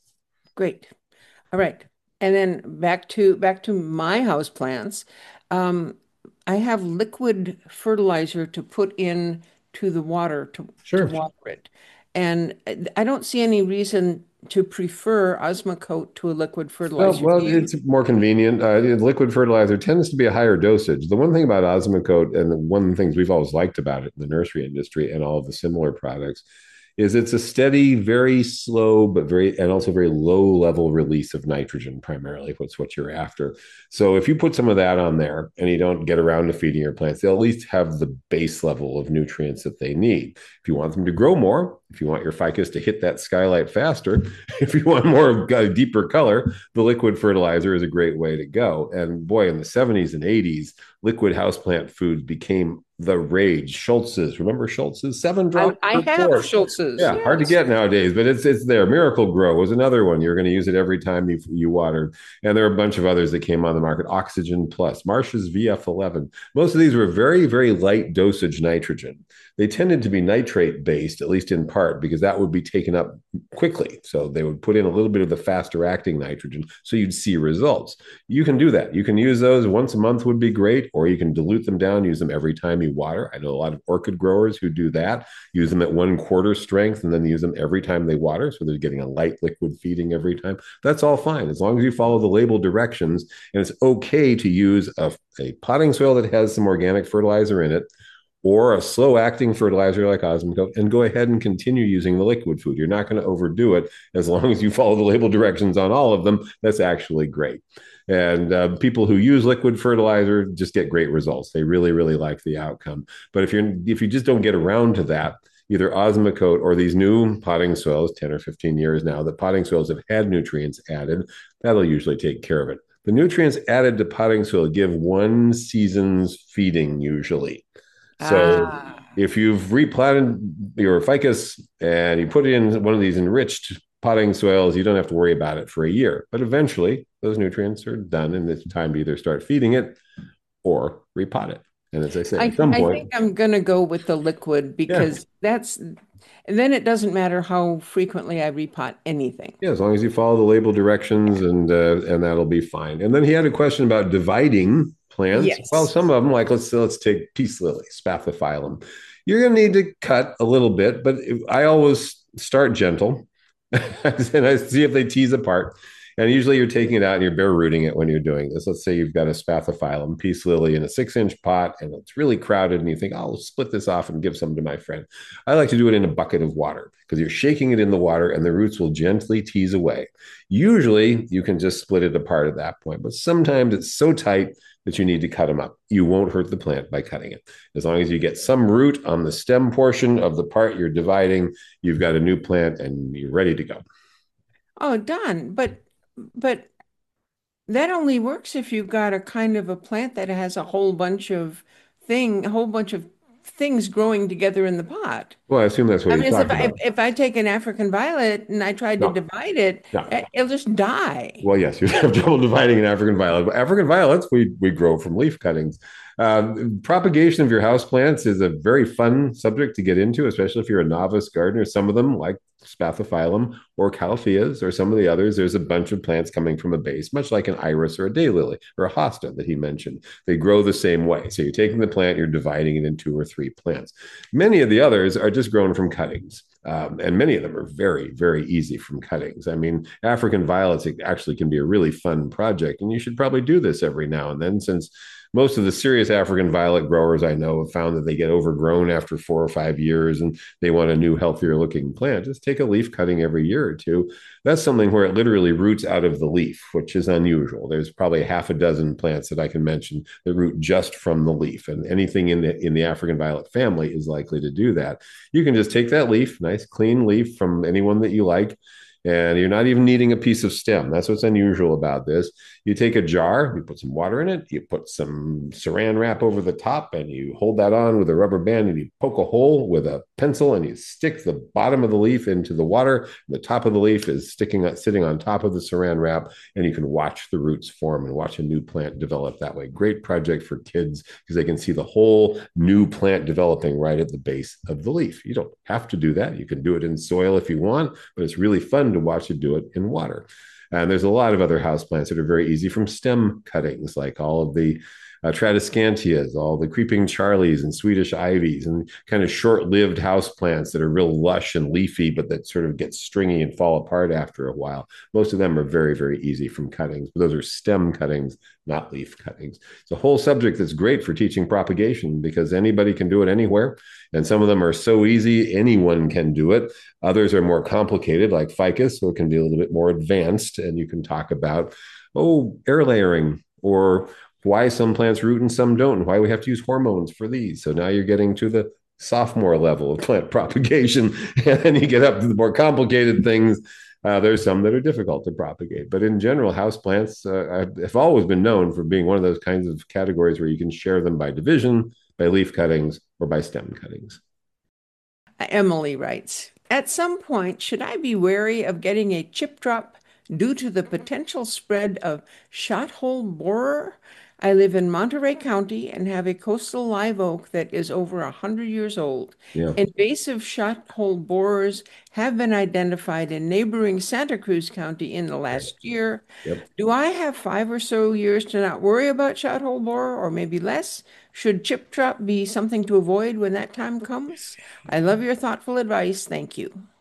Great. All right. And then back to back to my house plants. Um, I have liquid fertilizer to put in to the water to, to Sure. water it. And I don't see any reason to prefer Osmocote to a liquid Well, fertilizer. Do well, you? it's more convenient. Uh, liquid fertilizer tends to be a higher dosage. The one thing about Osmocote, and one of the things we've always liked about it in the nursery industry and all of the similar products, is it's a steady, very slow, but very, and also very low level release of nitrogen, primarily, what's what you're after. So if you put some of that on there and you don't get around to feeding your plants, they'll at least have the base level of nutrients that they need. If you want them to grow more, if you want your ficus to hit that skylight faster, if you want more uh, deeper color, the liquid fertilizer is a great way to go. And boy, in the seventies and eighties, liquid houseplant foods became the rage. Schultz's, remember Schultz's? Seven I, drops I per have quart. Schultz's, Yeah, hard to yes. get nowadays, but it's it's there. Miracle Grow was another one. You're going to use it every time you you watered, and there are a bunch of others that came on the market. Oxygen Plus, Marsh's V F eleven. Most of these were very very light dosage nitrogen. They tended to be nitrate based, at least in part, because that would be taken up quickly. So they would put in a little bit of the faster acting nitrogen, so you'd see results. You can do that. You can use those once a month would be great, or you can dilute them down, use them every time you water. I know a lot of orchid growers who do that, use them at one quarter strength and then use them every time they water. So they're getting a light liquid feeding every time. That's all fine, as long as you follow the label directions. And it's okay to use a, a potting soil that has some organic fertilizer in it, or a slow acting fertilizer like Osmocote, and go ahead and continue using the liquid food. You're not going to overdo it as long as you follow the label directions on all of them. That's actually great. And uh, people who use liquid fertilizer just get great results. They really, really like the outcome. But if you're if you just don't get around to that, either Osmocote or these new potting soils, ten or fifteen years now, that potting soils have had nutrients added, that'll usually take care of it. The nutrients added to potting soil give one season's feeding usually. So Ah. if you've replanted your ficus and you put it in one of these enriched potting soils, you don't have to worry about it for a year. But eventually, those nutrients are done, and it's time to either start feeding it or repot it. And as I say, at I some I point, think I'm gonna go with the liquid yeah, because that's, and then it doesn't matter how frequently I repot anything. yeah, as long as you follow the label directions, and uh, and that'll be fine. And then he had a question about dividing plants. Well, Yes. some of them, like let's let's take peace lily, spathiphyllum. You're going to need to cut a little bit, but I always start gentle, and I see if they tease apart. And usually you're taking it out and you're bare rooting it when you're doing this. Let's say you've got a spathiphyllum, peace lily in a six inch pot and it's really crowded and you think, I'll split this off and give some to my friend. I like to do it in a bucket of water because you're shaking it in the water and the roots will gently tease away. Usually you can just split it apart at that point, but sometimes it's so tight that you need to cut them up. You won't hurt the plant by cutting it. As long as you get some root on the stem portion of the part you're dividing, you've got a new plant and you're ready to go. Oh, done. But but that only works if you've got a kind of a plant that has a whole bunch of thing, a whole bunch of things growing together in the pot. Well, I assume that's what I he's mean, as if talking I, if, about. if I take an African violet and I tried to No, divide it, no. eh, it'll just die. Well, yes, you have trouble dividing an African violet. But African violets we we grow from leaf cuttings. Um, propagation of your house plants is a very fun subject to get into, especially if you're a novice gardener. Some of them, like spathiphyllum or calatheas or some of the others, there's a bunch of plants coming from a base, much like an iris or a daylily or a hosta that he mentioned. They grow the same way. So you're taking the plant, you're dividing it into two or three plants. Many of the others are just grown from cuttings. Um, and many of them are very, very easy from cuttings. I mean, African violets actually can be a really fun project, and you should probably do this every now and then, since most of the serious African violet growers I know have found that they get overgrown after four or five years and they want a new, healthier looking plant. Just take a leaf cutting every year or two. That's something where it literally roots out of the leaf, which is unusual. There's probably half a dozen plants that I can mention that root just from the leaf, and anything in the in the African violet family is likely to do that. You can just take that leaf, nice clean leaf from anyone that you like, and you're not even needing a piece of stem. That's what's unusual about this. You take a jar, you put some water in it, you put some saran wrap over the top, and you hold that on with a rubber band, and you poke a hole with a pencil, and you stick the bottom of the leaf into the water. The top of the leaf is sticking, sitting on top of the saran wrap, and you can watch the roots form and watch a new plant develop that way. Great project for kids because they can see the whole new plant developing right at the base of the leaf. You don't have to do that. You can do it in soil if you want, but it's really fun to watch it do it in water. And there's a lot of other houseplants that are very easy from stem cuttings, like all of the uh, Tradescantias, all the creeping Charlies and Swedish ivies, and kind of short-lived houseplants that are real lush and leafy, but that sort of get stringy and fall apart after a while. Most of them are very, very easy from cuttings, but those are stem cuttings, not leaf cuttings. It's a whole subject that's great for teaching propagation because anybody can do it anywhere. And some of them are so easy, anyone can do it. Others are more complicated, like ficus, so it can be a little bit more advanced. And you can talk about, oh, air layering, or why some plants root and some don't, and why we have to use hormones for these. So now you're getting to the sophomore level of plant propagation. And then you get up to the more complicated things. Uh, there's some that are difficult to propagate. But in general, houseplants uh, have always been known for being one of those kinds of categories where you can share them by division, by leaf cuttings, or by stem cuttings. Emily writes, at some point, should I be wary of getting a chip drop due to the potential spread of shot hole borer? I live in Monterey County and have a coastal live oak that is over a hundred years old. Yeah. Invasive shot hole borers have been identified in neighboring Santa Cruz County in the Right. last year. Yep. Do I have five or so years to not worry about shot hole borer, or maybe less? Should chip drop be something to avoid when that time comes? I love your thoughtful advice. Thank you.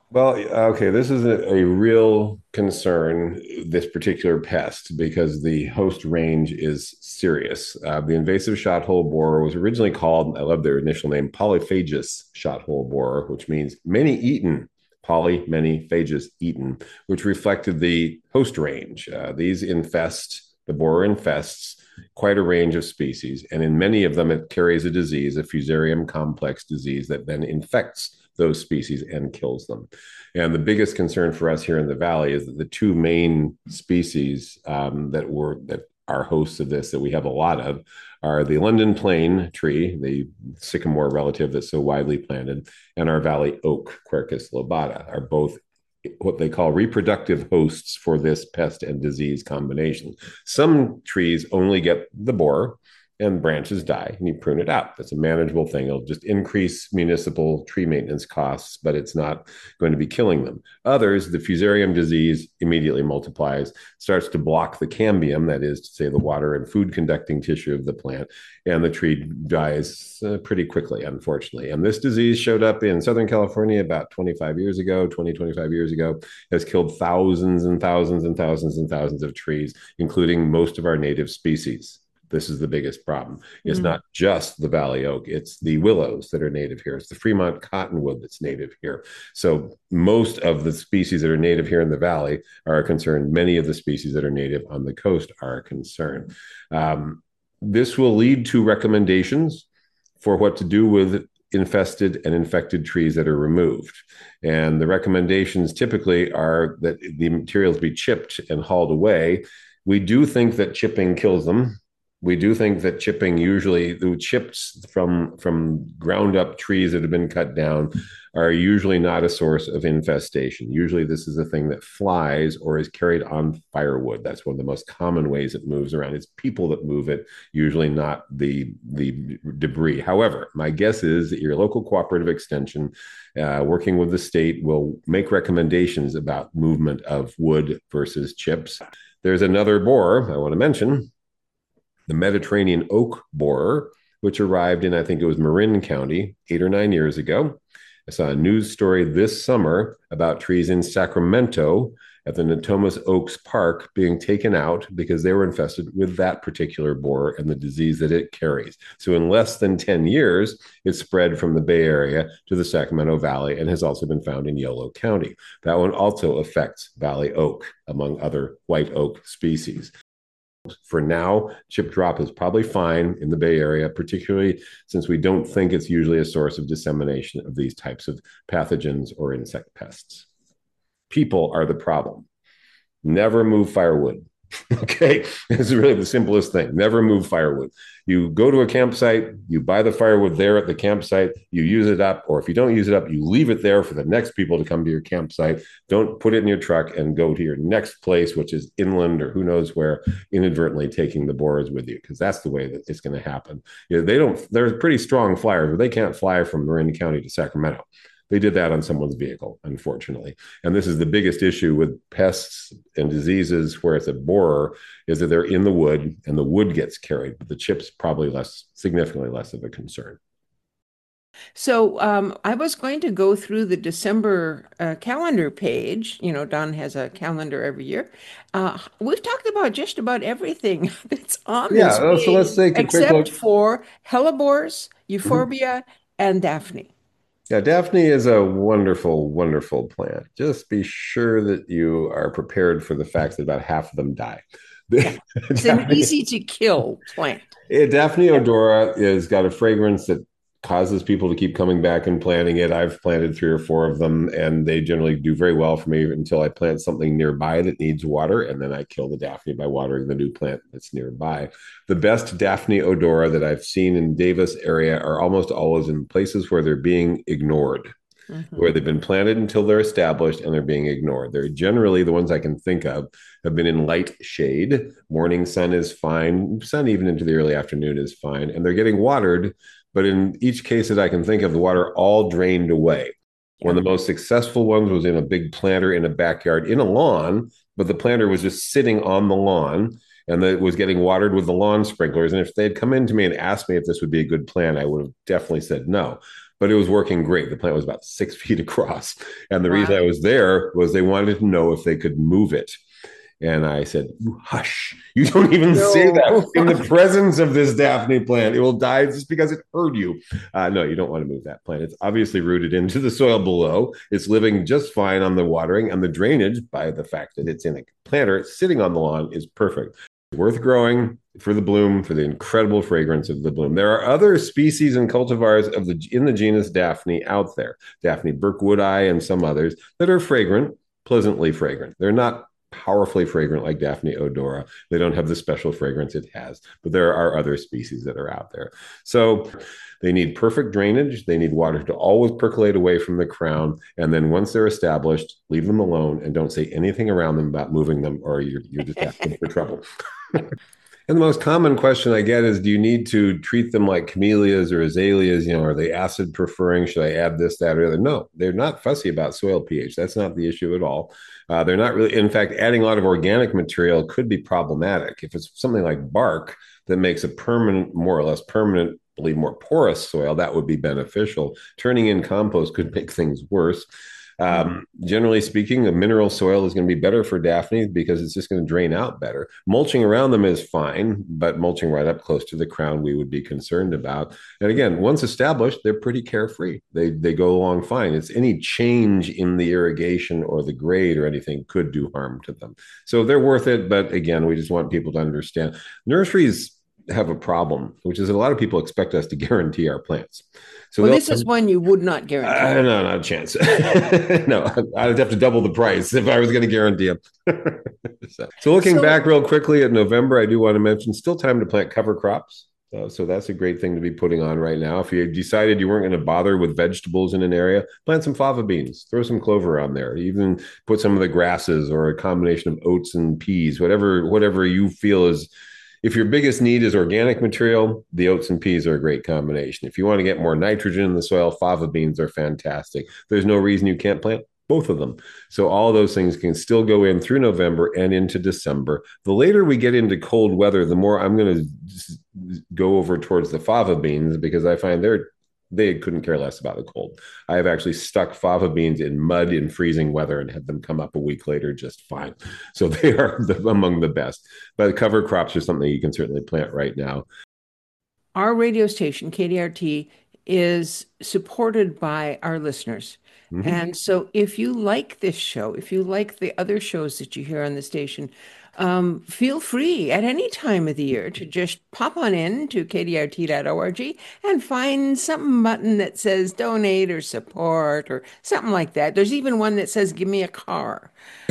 Well, okay, this is a, a real concern, this particular pest, because the host range is serious. Uh, the invasive shot hole borer was originally called, I love their initial name, polyphagous shot hole borer, which means many eaten. Poly, many, phagus, eaten, which reflected the host range. Uh, these infest, the borer infests quite a range of species, and in many of them, it carries a disease, a fusarium complex disease, that then infects those species and kills them. And the biggest concern for us here in the valley is that the two main species um, that were that are hosts of this that we have a lot of are the London plane tree, the sycamore relative that's so widely planted, and our valley oak, Quercus lobata, are both what they call reproductive hosts for this pest and disease combination. Some trees only get the borer and branches die, and you prune it out. That's a manageable thing. It'll just increase municipal tree maintenance costs, but it's not going to be killing them. Others, the fusarium disease immediately multiplies, starts to block the cambium, that is to say the water and food conducting tissue of the plant, and the tree dies uh, pretty quickly, unfortunately. And this disease showed up in Southern California about twenty-five years ago, twenty, twenty-five years ago, has killed thousands and thousands and thousands and thousands of trees, including most of our native species. This is the biggest problem. It's mm. not just the valley oak, it's the willows that are native here. It's the Fremont cottonwood that's native here. So most of the species that are native here in the valley are a concern. Many of the species that are native on the coast are a concern. Um, this will lead to recommendations for what to do with infested and infected trees that are removed. And the recommendations typically are that the materials be chipped and hauled away. We do think that chipping kills them. We do think that chipping, usually the chips from from ground up trees that have been cut down, are usually not a source of infestation. Usually this is a thing that flies or is carried on firewood. That's one of the most common ways it moves around. It's people that move it, usually not the, the debris. However, my guess is that your local cooperative extension, uh, working with the state, will make recommendations about movement of wood versus chips. There's another borer I want to mention, the Mediterranean oak borer, which arrived in, I think it was Marin County, eight or nine years ago. I saw a news story this summer about trees in Sacramento at the Natomas Oaks Park being taken out because they were infested with that particular borer and the disease that it carries. So in less than ten years, it spread from the Bay Area to the Sacramento Valley and has also been found in Yolo County. That one also affects valley oak, among other white oak species. For now, chip drop is probably fine in the Bay Area, particularly since we don't think it's usually a source of dissemination of these types of pathogens or insect pests. People are the problem. Never move firewood. Okay, it's really the simplest thing. Never move firewood. You go to a campsite, you buy the firewood there at the campsite, you use it up, or if you don't use it up, you leave it there for the next people to come to your campsite. Don't put it in your truck and go to your next place, which is inland or who knows where, inadvertently taking the borers with you, because that's the way that it's going to happen. You know, they don't, they're pretty strong flyers, but they can't fly from Marin County to Sacramento. They did that on someone's vehicle, unfortunately. And this is the biggest issue with pests and diseases where it's a borer, is that they're in the wood and the wood gets carried, but the chip's probably less, significantly less of a concern. So um, I was going to go through the December uh, calendar page. You know, Don has a calendar every year. Uh, we've talked about just about everything that's on yeah, this page, so let's take a except quick look. for hellebores, euphorbia, mm-hmm. and Daphne. Yeah, Daphne is a wonderful, wonderful plant. Just be sure that you are prepared for the fact that about half of them die. Yeah. It's Daphne, an easy to kill plant. Daphne odora has got a fragrance that causes people to keep coming back and planting it. I've planted three or four of them, and they generally do very well for me until I plant something nearby that needs water, and then I kill the Daphne by watering the new plant that's nearby. The best Daphne odora that I've seen in Davis area are almost always in places where they're being ignored, mm-hmm. where they've been planted until they're established and they're being ignored. They're generally, the ones I can think of, have been in light shade. Morning sun is fine. Sun even into the early afternoon is fine, and they're getting watered. But in each case that I can think of, the water all drained away. Yeah. One of the most successful ones was in a big planter in a backyard, in a lawn, but the planter was just sitting on the lawn, and it was getting watered with the lawn sprinklers. And if they had come in to me and asked me if this would be a good plant, I would have definitely said no. but it was working great. The plant was about six feet across. And the reason I Wow. was there was they wanted to know if they could move it. And I said, hush, you don't even say that No. in the presence of this Daphne plant. It will die just because it heard you. Uh, no, you don't want to move that plant. It's obviously rooted into the soil below. It's living just fine on the watering, and the drainage, by the fact that it's in a planter sitting on the lawn, is perfect. It's worth growing for the bloom, for the incredible fragrance of the bloom. There are other species and cultivars of the in the genus Daphne out there, Daphne Burkwoodi and some others, that are fragrant, pleasantly fragrant. They're not powerfully fragrant like Daphne odora. They don't have the special fragrance it has, but there are other species that are out there. So they need perfect drainage. They need water to always percolate away from the crown. And then once they're established, leave them alone and don't say anything around them about moving them, or you're, you're just asking for trouble. And the most common question I get is, do you need to treat them like camellias or azaleas? You know, are they acid preferring? Should I add this, that, or the other? No, they're not fussy about soil pH. That's not the issue at all. Uh, they're not really, in fact, adding a lot of organic material could be problematic. If it's something like bark that makes a permanent, more or less permanently more porous soil, that would be beneficial. Turning in compost could make things worse. Um, generally speaking, a mineral soil is going to be better for Daphne because it's just going to drain out better. Mulching around them is fine, but mulching right up close to the crown, we would be concerned about. And again, once established, they're pretty carefree. They they go along fine. It's any change in the irrigation or the grade or anything could do harm to them. So they're worth it. But again, we just want people to understand nurseries have a problem, which is a lot of people expect us to guarantee our plants. So well, this is one you would not guarantee. Uh, no, not a chance. No, I'd have to double the price if I was going to guarantee them. so, so looking so, back real quickly at November, I do want to mention still time to plant cover crops. Uh, so that's a great thing to be putting on right now. If you decided you weren't going to bother with vegetables in an area, plant some fava beans, throw some clover on there, even put some of the grasses or a combination of oats and peas, whatever, whatever you feel is. If your biggest need is organic material, the oats and peas are a great combination. If you want to get more nitrogen in the soil, fava beans are fantastic. There's no reason you can't plant both of them. So all of those things can still go in through November and into December. The later we get into cold weather, the more I'm going to go over towards the fava beans because I find they're they couldn't care less about the cold. I have actually stuck fava beans in mud in freezing weather and had them come up a week later just fine. So they are the, among the best. But cover crops are something you can certainly plant right now. Our radio station, K D R T, is supported by our listeners. Mm-hmm. And so if you like this show, if you like the other shows that you hear on the station, Um, feel free at any time of the year to just pop on in to k d r t dot org and find some button that says donate or support or something like that. There's even one that says give me a car.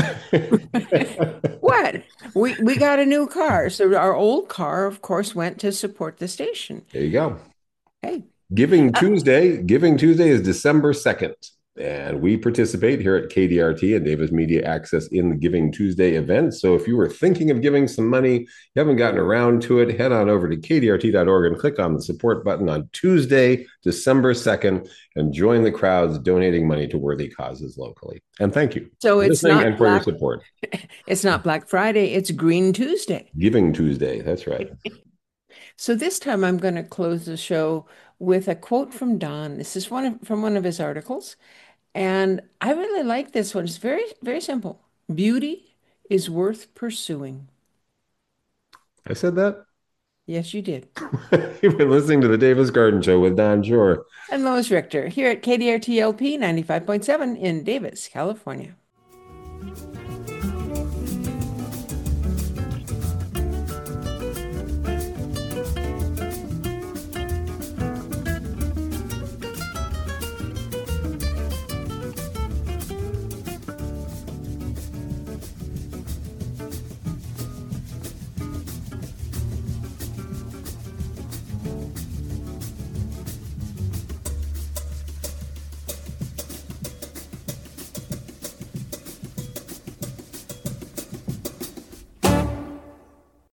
What? We we got a new car. So our old car, of course, went to support the station. There you go. Hey. Giving Tuesday. Giving Tuesday is December second. And we participate here at K D R T and Davis Media Access in the Giving Tuesday event. So if you were thinking of giving some money, you haven't gotten around to it, head on over to k d r t dot org and click on the support button on Tuesday, December second, and join the crowds donating money to worthy causes locally. And thank you. So it's not and for Black, your support. It's not Black Friday, it's Green Tuesday. Giving Tuesday, that's right. So this time I'm going to close the show with a quote from Don. This is one of, from one of his articles. And I really like this one. It's very, very simple. Beauty is worth pursuing. I said that? Yes, you did. You've been listening to the Davis Garden Show with Don Shore. And Lois Richter here at K D R T L P ninety-five point seven in Davis, California.